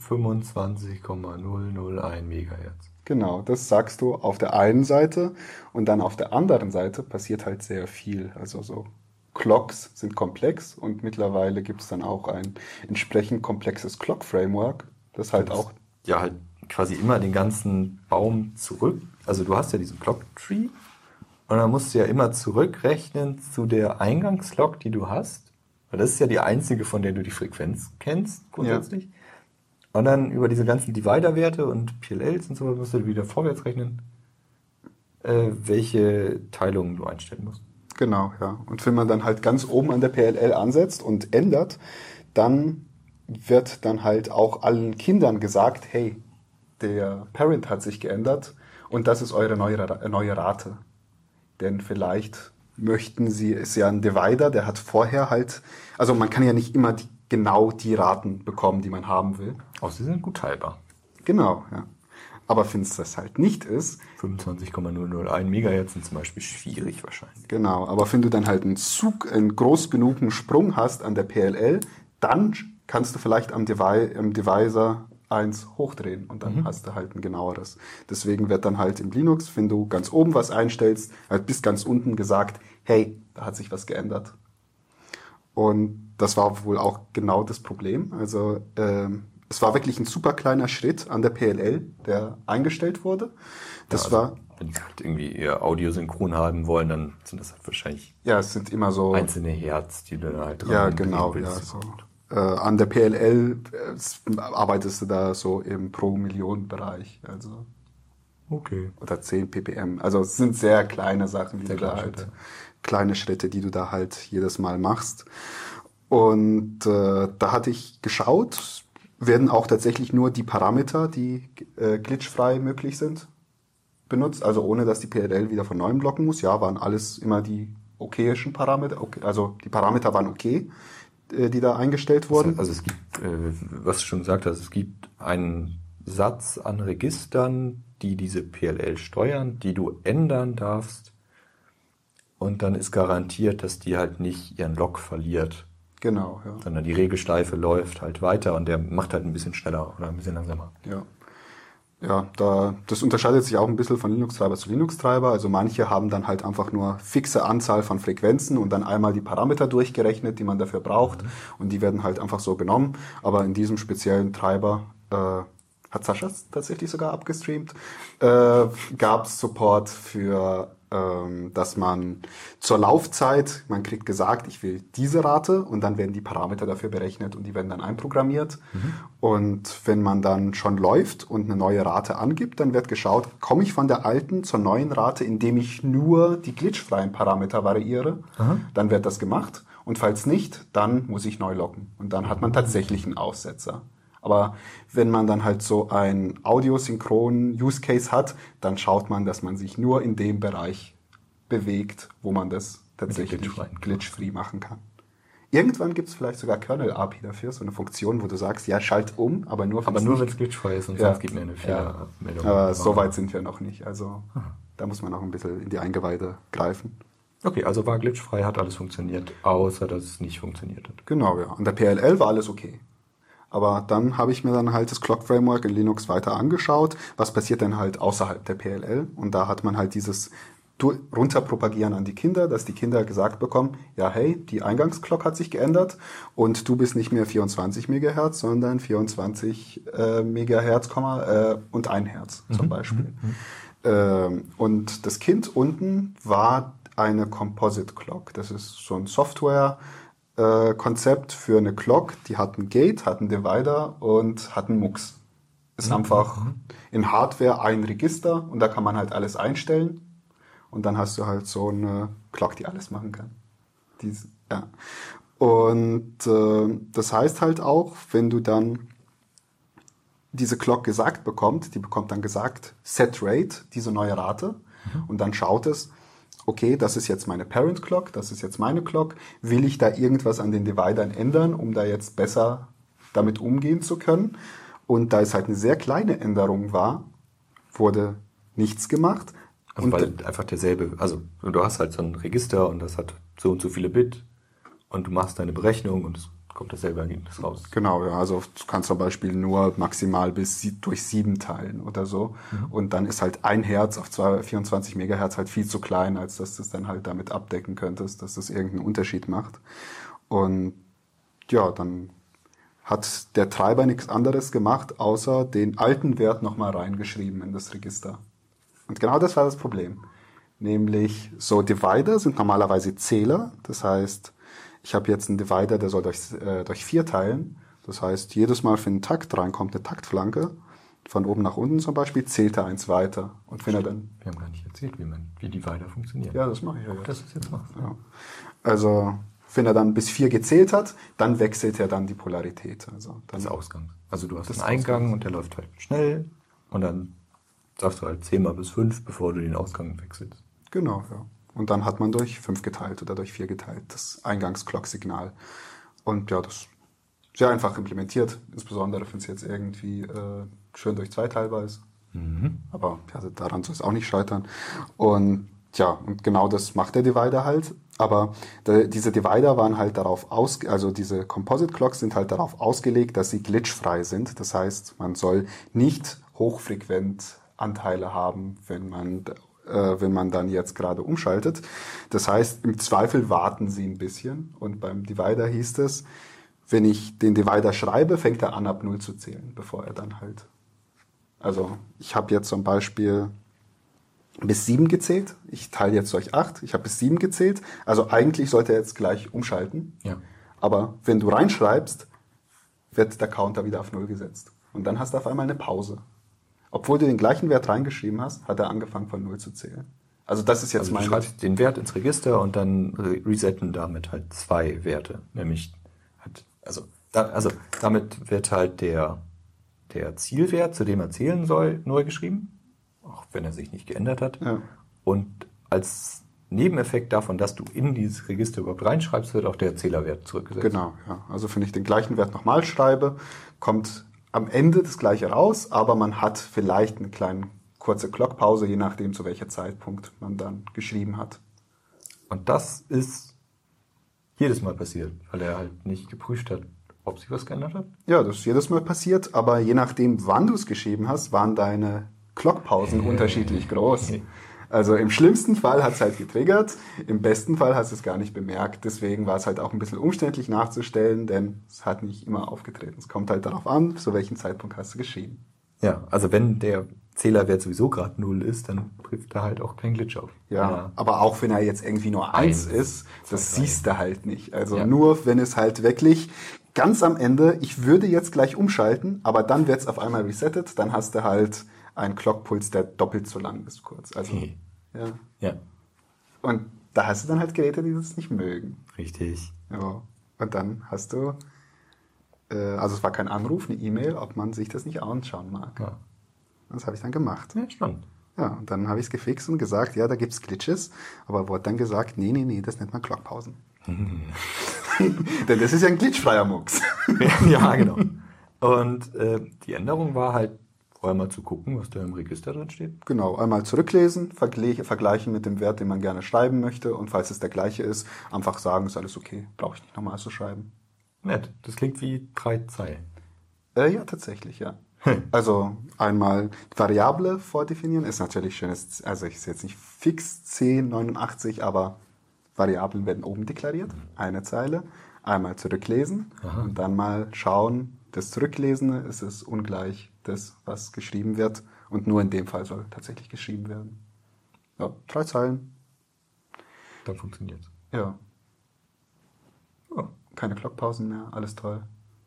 25,001 Megahertz. Genau, das sagst du auf der einen Seite und dann auf der anderen Seite passiert halt sehr viel. Also so Clocks sind komplex und mittlerweile gibt es dann auch ein entsprechend komplexes Clock-Framework, das halt auch... Ja, halt quasi immer den ganzen Baum zurück. Also du hast ja diesen Clock-Tree und dann musst du ja immer zurückrechnen zu der Eingangslog, die du hast. Weil das ist ja die einzige, von der du die Frequenz kennst, grundsätzlich. Ja. Und dann über diese ganzen Divider-Werte und PLLs und so musst du wieder vorwärts rechnen, welche Teilungen du einstellen musst. Genau, ja. Und wenn man dann halt ganz oben an der PLL ansetzt und ändert, dann wird dann halt auch allen Kindern gesagt, hey, der Parent hat sich geändert und das ist eure neue Rate. Denn vielleicht ist ja ein Divider, der hat vorher halt, also man kann ja nicht immer genau die Raten bekommen, die man haben will. Auch sie sind gut teilbar. Genau, ja. Aber wenn es das halt nicht ist. 25,001 Megahertz sind zum Beispiel schwierig wahrscheinlich. Genau, aber wenn du dann halt einen groß genugen Sprung hast an der PLL, dann kannst du vielleicht am Divisor 1 hochdrehen und dann hast du halt ein genaueres. Deswegen wird dann halt im Linux, wenn du ganz oben was einstellst, halt bis ganz unten gesagt, hey, da hat sich was geändert. Und das war wohl auch genau das Problem. Also es war wirklich ein super kleiner Schritt an der PLL, der eingestellt wurde. Das war, wenn die halt irgendwie ihr Audio synchron haben wollen, dann sind das halt wahrscheinlich es sind immer so einzelne Hertz, die du da halt dran ja, genau, ja, so. An der PLL arbeitest du da so im Pro-Million-Bereich, also okay. oder 10 ppm. Also es sind sehr kleine Sachen, kleine Schritte, die du da halt jedes Mal machst. Und da hatte ich geschaut, werden auch tatsächlich nur die Parameter, die glitchfrei möglich sind, benutzt, also ohne dass die PLL wieder von neuem blocken muss. Ja, waren alles immer die okayischen Parameter, also die Parameter waren okay, die da eingestellt wurden. Also es gibt, was du schon gesagt hast, es gibt einen Satz an Registern, die diese PLL steuern, die du ändern darfst. Und dann ist garantiert, dass die halt nicht ihren Lock verliert. Genau, ja. Sondern die Regelschleife läuft halt weiter und der macht halt ein bisschen schneller oder ein bisschen langsamer. Ja. Ja, das unterscheidet sich auch ein bisschen von Linux-Treiber zu Linux-Treiber. Also manche haben dann halt einfach nur fixe Anzahl von Frequenzen und dann einmal die Parameter durchgerechnet, die man dafür braucht. Und die werden halt einfach so genommen. Aber in diesem speziellen Treiber, hat Sascha tatsächlich sogar abgestreamt, gab es Support für, dass man zur Laufzeit, man kriegt gesagt, ich will diese Rate und dann werden die Parameter dafür berechnet und die werden dann einprogrammiert. Und wenn man dann schon läuft und eine neue Rate angibt, dann wird geschaut, komme ich von der alten zur neuen Rate, indem ich nur die glitchfreien Parameter variiere. Dann wird das gemacht. Und falls nicht, dann muss ich neu loggen. Und dann hat man tatsächlich einen Aussetzer. Aber wenn man dann halt so ein audiosynchronen Use Case hat, dann schaut man, dass man sich nur in dem Bereich bewegt, wo man das tatsächlich glitch-free machen kann. Irgendwann gibt es vielleicht sogar Kernel-API dafür, so eine Funktion, wo du sagst, ja, schalt um, aber nur wenn es glitchfrei ist und sonst gibt mir eine Fehlermeldung. Aber so weit sind wir noch nicht. Also da muss man noch ein bisschen in die Eingeweide greifen. Okay, also war glitchfrei, hat alles funktioniert, außer dass es nicht funktioniert hat. Genau, ja. An der PLL war alles okay. Aber dann habe ich mir dann halt das Clock Framework in Linux weiter angeschaut. Was passiert denn halt außerhalb der PLL? Und da hat man halt dieses runterpropagieren an die Kinder, dass die Kinder gesagt bekommen, ja hey, die Eingangsclock hat sich geändert und du bist nicht mehr 24 Megahertz, sondern 24 Megahertz, und 1 Hertz zum Beispiel. Und das Kind unten war eine Composite Clock. Das ist so ein Software-Konzept für eine Clock, die hat ein Gate, hat einen Divider und hat einen Mux. Ist einfach in Hardware ein Register und da kann man halt alles einstellen. Und dann hast du halt so eine Clock, die alles machen kann. Und das heißt halt auch, wenn du dann diese Clock gesagt bekommst, die bekommt dann gesagt Set Rate, diese neue Rate. Und dann schaut es, okay, das ist jetzt meine Parent Clock, das ist jetzt meine Clock. Will ich da irgendwas an den Dividern ändern, um da jetzt besser damit umgehen zu können? Und da es halt eine sehr kleine Änderung war, wurde nichts gemacht. Also und weil einfach derselbe, also du hast halt so ein Register und das hat so und so viele Bit und du machst deine Berechnung und es kommt dasselbe Ergebnis raus. Genau, ja, also du kannst zum Beispiel nur maximal durch 7 teilen oder so und dann ist halt 1 Hertz auf 24 Megahertz halt viel zu klein, als dass du es dann halt damit abdecken könntest, dass das irgendeinen Unterschied macht. Und ja, dann hat der Treiber nichts anderes gemacht, außer den alten Wert nochmal reingeschrieben in das Register. Und genau das war das Problem. Nämlich so Divider sind normalerweise Zähler. Das heißt, ich habe jetzt einen Divider, der soll durch 4 teilen. Das heißt, jedes Mal, wenn ein Takt reinkommt, eine Taktflanke, von oben nach unten zum Beispiel, zählt er 1 weiter. Und wenn er dann... Wir haben gar nicht erzählt, wie Divider funktioniert. Ja, das mache ich ja jetzt. Das ist jetzt machst. Ja. Also, wenn er dann bis 4 gezählt hat, dann wechselt er dann die Polarität. Also dann das Ausgang. Also du hast einen Eingang und der läuft halt schnell und dann sagst du halt 10 mal bis 5, bevor du den Ausgang wechselst. Genau, ja. Und dann hat man durch 5 geteilt oder durch 4 geteilt das Eingangs-Clock-Signal. Und ja, das ist sehr einfach implementiert, insbesondere wenn es jetzt irgendwie schön durch 2 teilbar ist. Aber ja, daran soll es auch nicht scheitern. Und ja, und genau das macht der Divider halt. Aber diese Divider waren halt darauf also diese Composite Clocks sind halt darauf ausgelegt, dass sie glitchfrei sind. Das heißt, man soll nicht hochfrequent Anteile haben, wenn man dann jetzt gerade umschaltet. Das heißt, im Zweifel warten sie ein bisschen. Und beim Divider hieß es, wenn ich den Divider schreibe, fängt er an, ab 0 zu zählen, bevor er dann halt... Also ich habe jetzt zum Beispiel bis 7 gezählt. Ich teile jetzt durch 8. Ich habe bis 7 gezählt. Also eigentlich sollte er jetzt gleich umschalten. Ja. Aber wenn du reinschreibst, wird der Counter wieder auf 0 gesetzt. Und dann hast du auf einmal eine Pause. Obwohl du den gleichen Wert reingeschrieben hast, hat er angefangen von 0 zu zählen. Also das ist jetzt Du schreibst den Wert ins Register und dann resetten damit halt 2 Werte. Nämlich damit wird halt der Zielwert, zu dem er zählen soll, neu geschrieben, auch wenn er sich nicht geändert hat. Ja. Und als Nebeneffekt davon, dass du in dieses Register überhaupt reinschreibst, wird auch der Zählerwert zurückgesetzt. Genau, ja. Also wenn ich den gleichen Wert nochmal schreibe, kommt am Ende das gleiche raus, aber man hat vielleicht eine kleine kurze Clockpause, je nachdem zu welcher Zeitpunkt man dann geschrieben hat. Und das ist jedes Mal passiert, weil er halt nicht geprüft hat, ob sich was geändert hat? Ja, das ist jedes Mal passiert, aber je nachdem, wann du es geschrieben hast, waren deine Clockpausen unterschiedlich groß. Also im schlimmsten Fall hat es halt getriggert, im besten Fall hast du es gar nicht bemerkt. Deswegen war es halt auch ein bisschen umständlich nachzustellen, denn es hat nicht immer aufgetreten. Es kommt halt darauf an, zu welchem Zeitpunkt hast du geschrieben. Ja, also wenn der Zählerwert sowieso gerade 0 ist, dann trifft da halt auch kein Glitch auf. Ja, aber auch wenn er jetzt irgendwie nur 1 ist, das siehst du halt nicht. Also nur wenn es halt wirklich ganz am Ende, ich würde jetzt gleich umschalten, aber dann wird es auf einmal resettet, dann hast du halt einen Clockpuls, der doppelt so lang ist kurz. Also, ja. Und da hast du dann halt Geräte, die das nicht mögen. Richtig. Ja. Und dann hast du, also es war kein Anruf, eine E-Mail, ob man sich das nicht anschauen mag. Ja. Das habe ich dann gemacht. Ja, spannend. Ja, und dann habe ich es gefixt und gesagt, ja, da gibt's Glitches, aber wurde dann gesagt, nee, das nennt man Clockpausen. Denn das ist ja ein glitchfreier Mux. Ja, genau. Und die Änderung war halt vorher mal zu gucken, was da im Register drin steht. Genau, einmal zurücklesen, vergleichen mit dem Wert, den man gerne schreiben möchte und falls es der gleiche ist, einfach sagen, ist alles okay, brauche ich nicht nochmal zu schreiben. Nett, das klingt wie 3 Zeilen. Ja, tatsächlich, ja. Also einmal Variable vordefinieren ist natürlich schön, also ich sehe jetzt nicht fix 1089, aber Variablen werden oben deklariert, eine Zeile, einmal zurücklesen und dann mal schauen, das Zurücklesene ist es ungleich das, was geschrieben wird und nur in dem Fall soll tatsächlich geschrieben werden. Ja, 3 Zeilen. Dann funktioniert's. Ja. Oh, keine Clockpausen mehr, alles toll.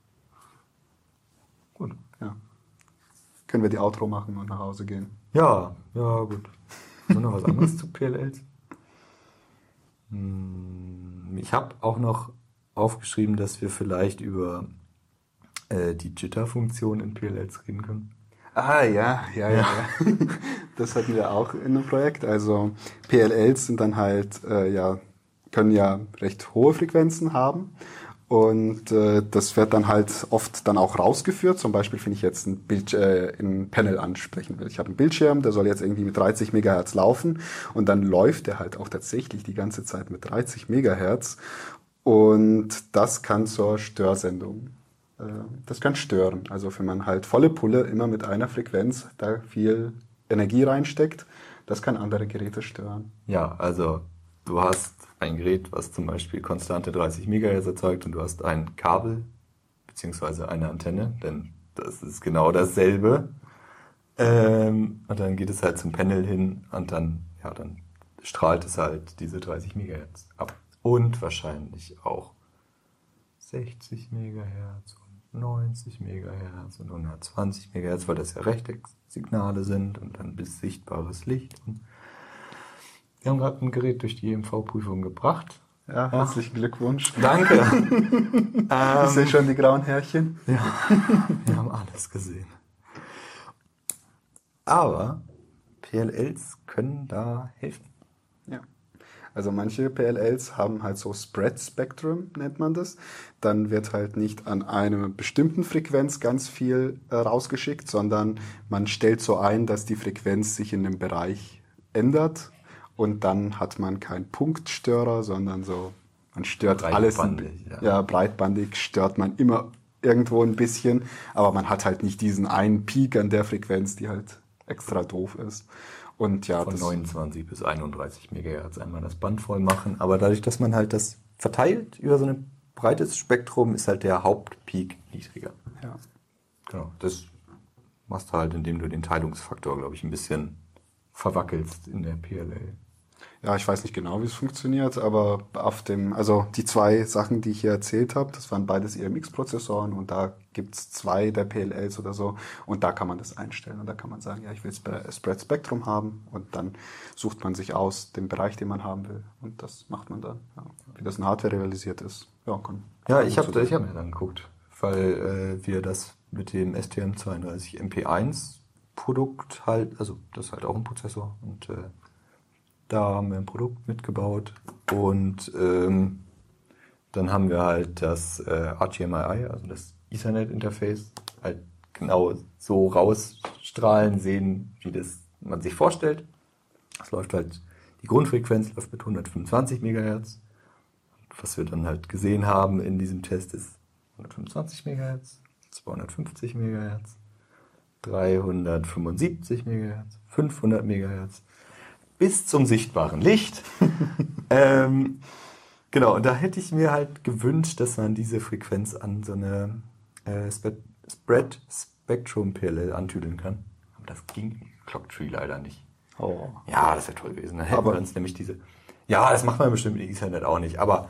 Gut. Ja. Können wir die Outro machen und nach Hause gehen? Ja, gut. Nur noch was anderes zu PLLs? Ich habe auch noch aufgeschrieben, dass wir vielleicht über die Jitter-Funktion in PLLs reden können. Ah, ja. Das hatten wir auch in einem Projekt. Also PLLs sind dann halt, können ja recht hohe Frequenzen haben. Und das wird dann halt oft dann auch rausgeführt. Zum Beispiel, wenn ich jetzt ein Panel ansprechen will. Ich habe einen Bildschirm, der soll jetzt irgendwie mit 30 Megahertz laufen. Und dann läuft der halt auch tatsächlich die ganze Zeit mit 30 Megahertz. Und das kann zur Störsendung. Das kann stören. Also wenn man halt volle Pulle immer mit einer Frequenz da viel Energie reinsteckt, das kann andere Geräte stören. Ja, also du hast ein Gerät, was zum Beispiel konstante 30 MHz erzeugt und du hast ein Kabel beziehungsweise eine Antenne, denn das ist genau dasselbe. Und dann geht es halt zum Panel hin und dann strahlt es halt diese 30 MHz ab. Und wahrscheinlich auch 60 MHz und 90 MHz und 120 MHz, weil das ja Rechtecksignale sind und dann bis sichtbares Licht. Und wir haben gerade ein Gerät durch die EMV-Prüfung gebracht. Ja, herzlichen Glückwunsch. Danke. Ich sehe schon die grauen Härchen. Ja, wir haben alles gesehen. Aber PLLs können da helfen. Ja. Also manche PLLs haben halt so Spread Spectrum, nennt man das. Dann wird halt nicht an einer bestimmten Frequenz ganz viel rausgeschickt, sondern man stellt so ein, dass die Frequenz sich in dem Bereich ändert. Und dann hat man keinen Punktstörer, sondern so, man stört alles. Breitbandig stört man immer irgendwo ein bisschen. Aber man hat halt nicht diesen einen Peak an der Frequenz, die halt extra doof ist. Und ja, von 29 bis 31 Megahertz einmal das Band voll machen. Aber dadurch, dass man halt das verteilt über so ein breites Spektrum, ist halt der Hauptpeak niedriger. Ja. Genau. Das machst du halt, indem du den Teilungsfaktor, glaube ich, ein bisschen verwackelst in der PLL. Ja, ich weiß nicht genau, wie es funktioniert, aber also die zwei Sachen, die ich hier erzählt habe, das waren beides EMX-Prozessoren und da gibt's 2 der PLLs oder so und da kann man das einstellen und da kann man sagen, ja, ich will Spread Spectrum haben und dann sucht man sich aus den Bereich, den man haben will und das macht man dann. Ja. Wie das in Hardware realisiert ist. Ich habe mir dann geguckt, weil wir das mit dem STM32MP1 Produkt halt, also das ist halt auch ein Prozessor und da haben wir ein Produkt mitgebaut und dann haben wir halt das HDMI, also das Ethernet-Interface, halt genau so rausstrahlen sehen, wie das man sich vorstellt. Das läuft halt, die Grundfrequenz läuft mit 125 MHz. Was wir dann halt gesehen haben in diesem Test ist 125 MHz, 250 MHz, 375 MHz, 500 MHz. Bis zum sichtbaren Licht. Genau, und da hätte ich mir halt gewünscht, dass man diese Frequenz an so eine Spread Spectrum PLL antüdeln kann. Aber das ging im Clocktree leider nicht. Oh. Ja, das wäre toll gewesen. Dann hätten wir uns nämlich das macht man bestimmt in Ethernet auch nicht, aber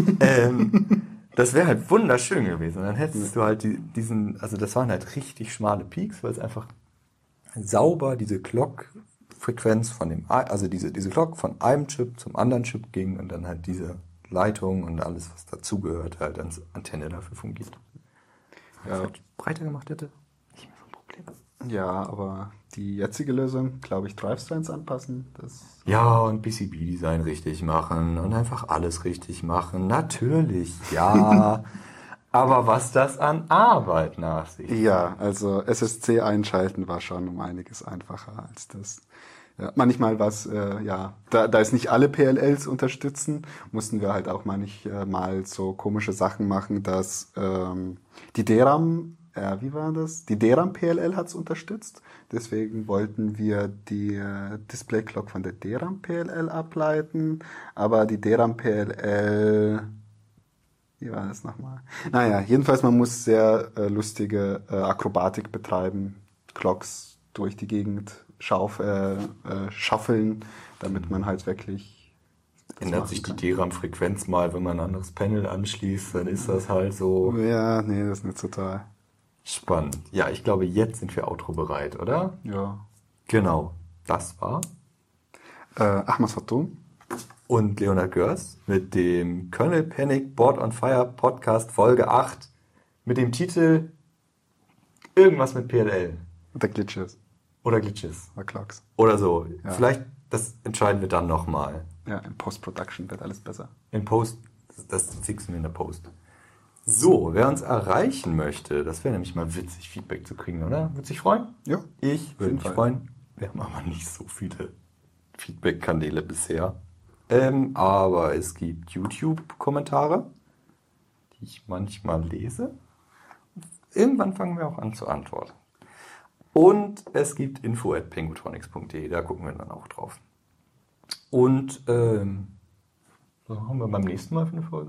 das wäre halt wunderschön gewesen. Und dann hättest du halt also das waren halt richtig schmale Peaks, weil es einfach sauber diese Clock-Frequenz diese Clock von einem Chip zum anderen Chip ging und dann halt diese Leitung und alles, was dazugehört, halt als Antenne dafür fungiert. Wenn man es halt breiter gemacht hätte, nicht mehr so ein Problem. Ja, aber die jetzige Lösung, glaube ich, Drive-Strains anpassen. Ja, und PCB-Design richtig machen und einfach alles richtig machen. Natürlich, ja. Aber was das an Arbeit nach sich zieht. Ja, also SSC einschalten war schon um einiges einfacher als das. Ja, manchmal da es nicht alle PLLs unterstützen, mussten wir halt auch manchmal so komische Sachen machen, dass die DRAM, wie war das? Die DRAM PLL hat's unterstützt. Deswegen wollten wir die Display Clock von der DRAM PLL ableiten, aber die DRAM PLL, wie war das nochmal? Naja, jedenfalls man muss sehr lustige Akrobatik betreiben, Clocks durch die Gegend schaffeln, damit man halt wirklich... Ändert sich die DRAM-Frequenz mal, wenn man ein anderes Panel anschließt, dann ist das halt so... Ja, nee, das ist nicht total... Spannend. Ja, ich glaube, jetzt sind wir Outro bereit, oder? Ja. Genau. Das war... Ahmad Fattoum. Und Leonard Görs mit dem Kernel Panic Board on Fire Podcast Folge 8 mit dem Titel irgendwas mit PLL. Oder Glitches. Oder Glitches. Oder Clocks. Oder so. Ja. Vielleicht, das entscheiden wir dann nochmal. Ja, in Post-Production wird alles besser. In Post, das fixen wir in der Post. So, wer uns erreichen möchte, das wäre nämlich mal witzig, Feedback zu kriegen, oder? Würde sich freuen? Ja. Ich würde mich freuen. Wir haben aber nicht so viele Feedback-Kanäle bisher. Aber es gibt YouTube-Kommentare, die ich manchmal lese. Irgendwann fangen wir auch an zu antworten. Und es gibt info@pengutronics.de, da gucken wir dann auch drauf. Und was haben wir beim nächsten Mal für eine Folge?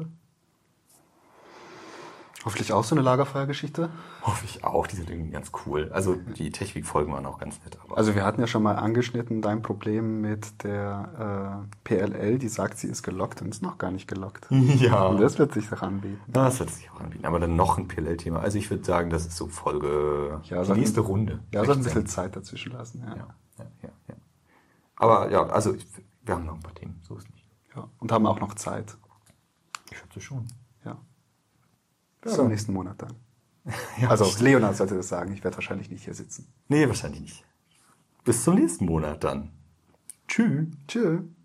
Hoffentlich auch so eine Lagerfeuergeschichte? Hoffe ich auch, die sind irgendwie ganz cool. Also die Technik-Folgen waren auch ganz nett. Aber also wir hatten ja schon mal angeschnitten dein Problem mit der PLL, die sagt, sie ist gelockt und ist noch gar nicht gelockt. Ja. Und das wird sich doch anbieten. Das wird sich auch anbieten. Aber dann noch ein PLL-Thema. Also ich würde sagen, das ist so Folge, die nächste Runde. Ja, so ein bisschen Zeit dazwischen lassen. Ja. Aber ja, also wir haben noch ein paar Themen, so ist nicht. Ja, und haben auch noch Zeit. Ich schätze schon. Ja. So. Im nächsten Monat dann. Ja, also Leonard sollte das sagen, ich werde wahrscheinlich nicht hier sitzen. Nee, wahrscheinlich nicht. Bis zum nächsten Monat dann. Tschüss. Tschüss.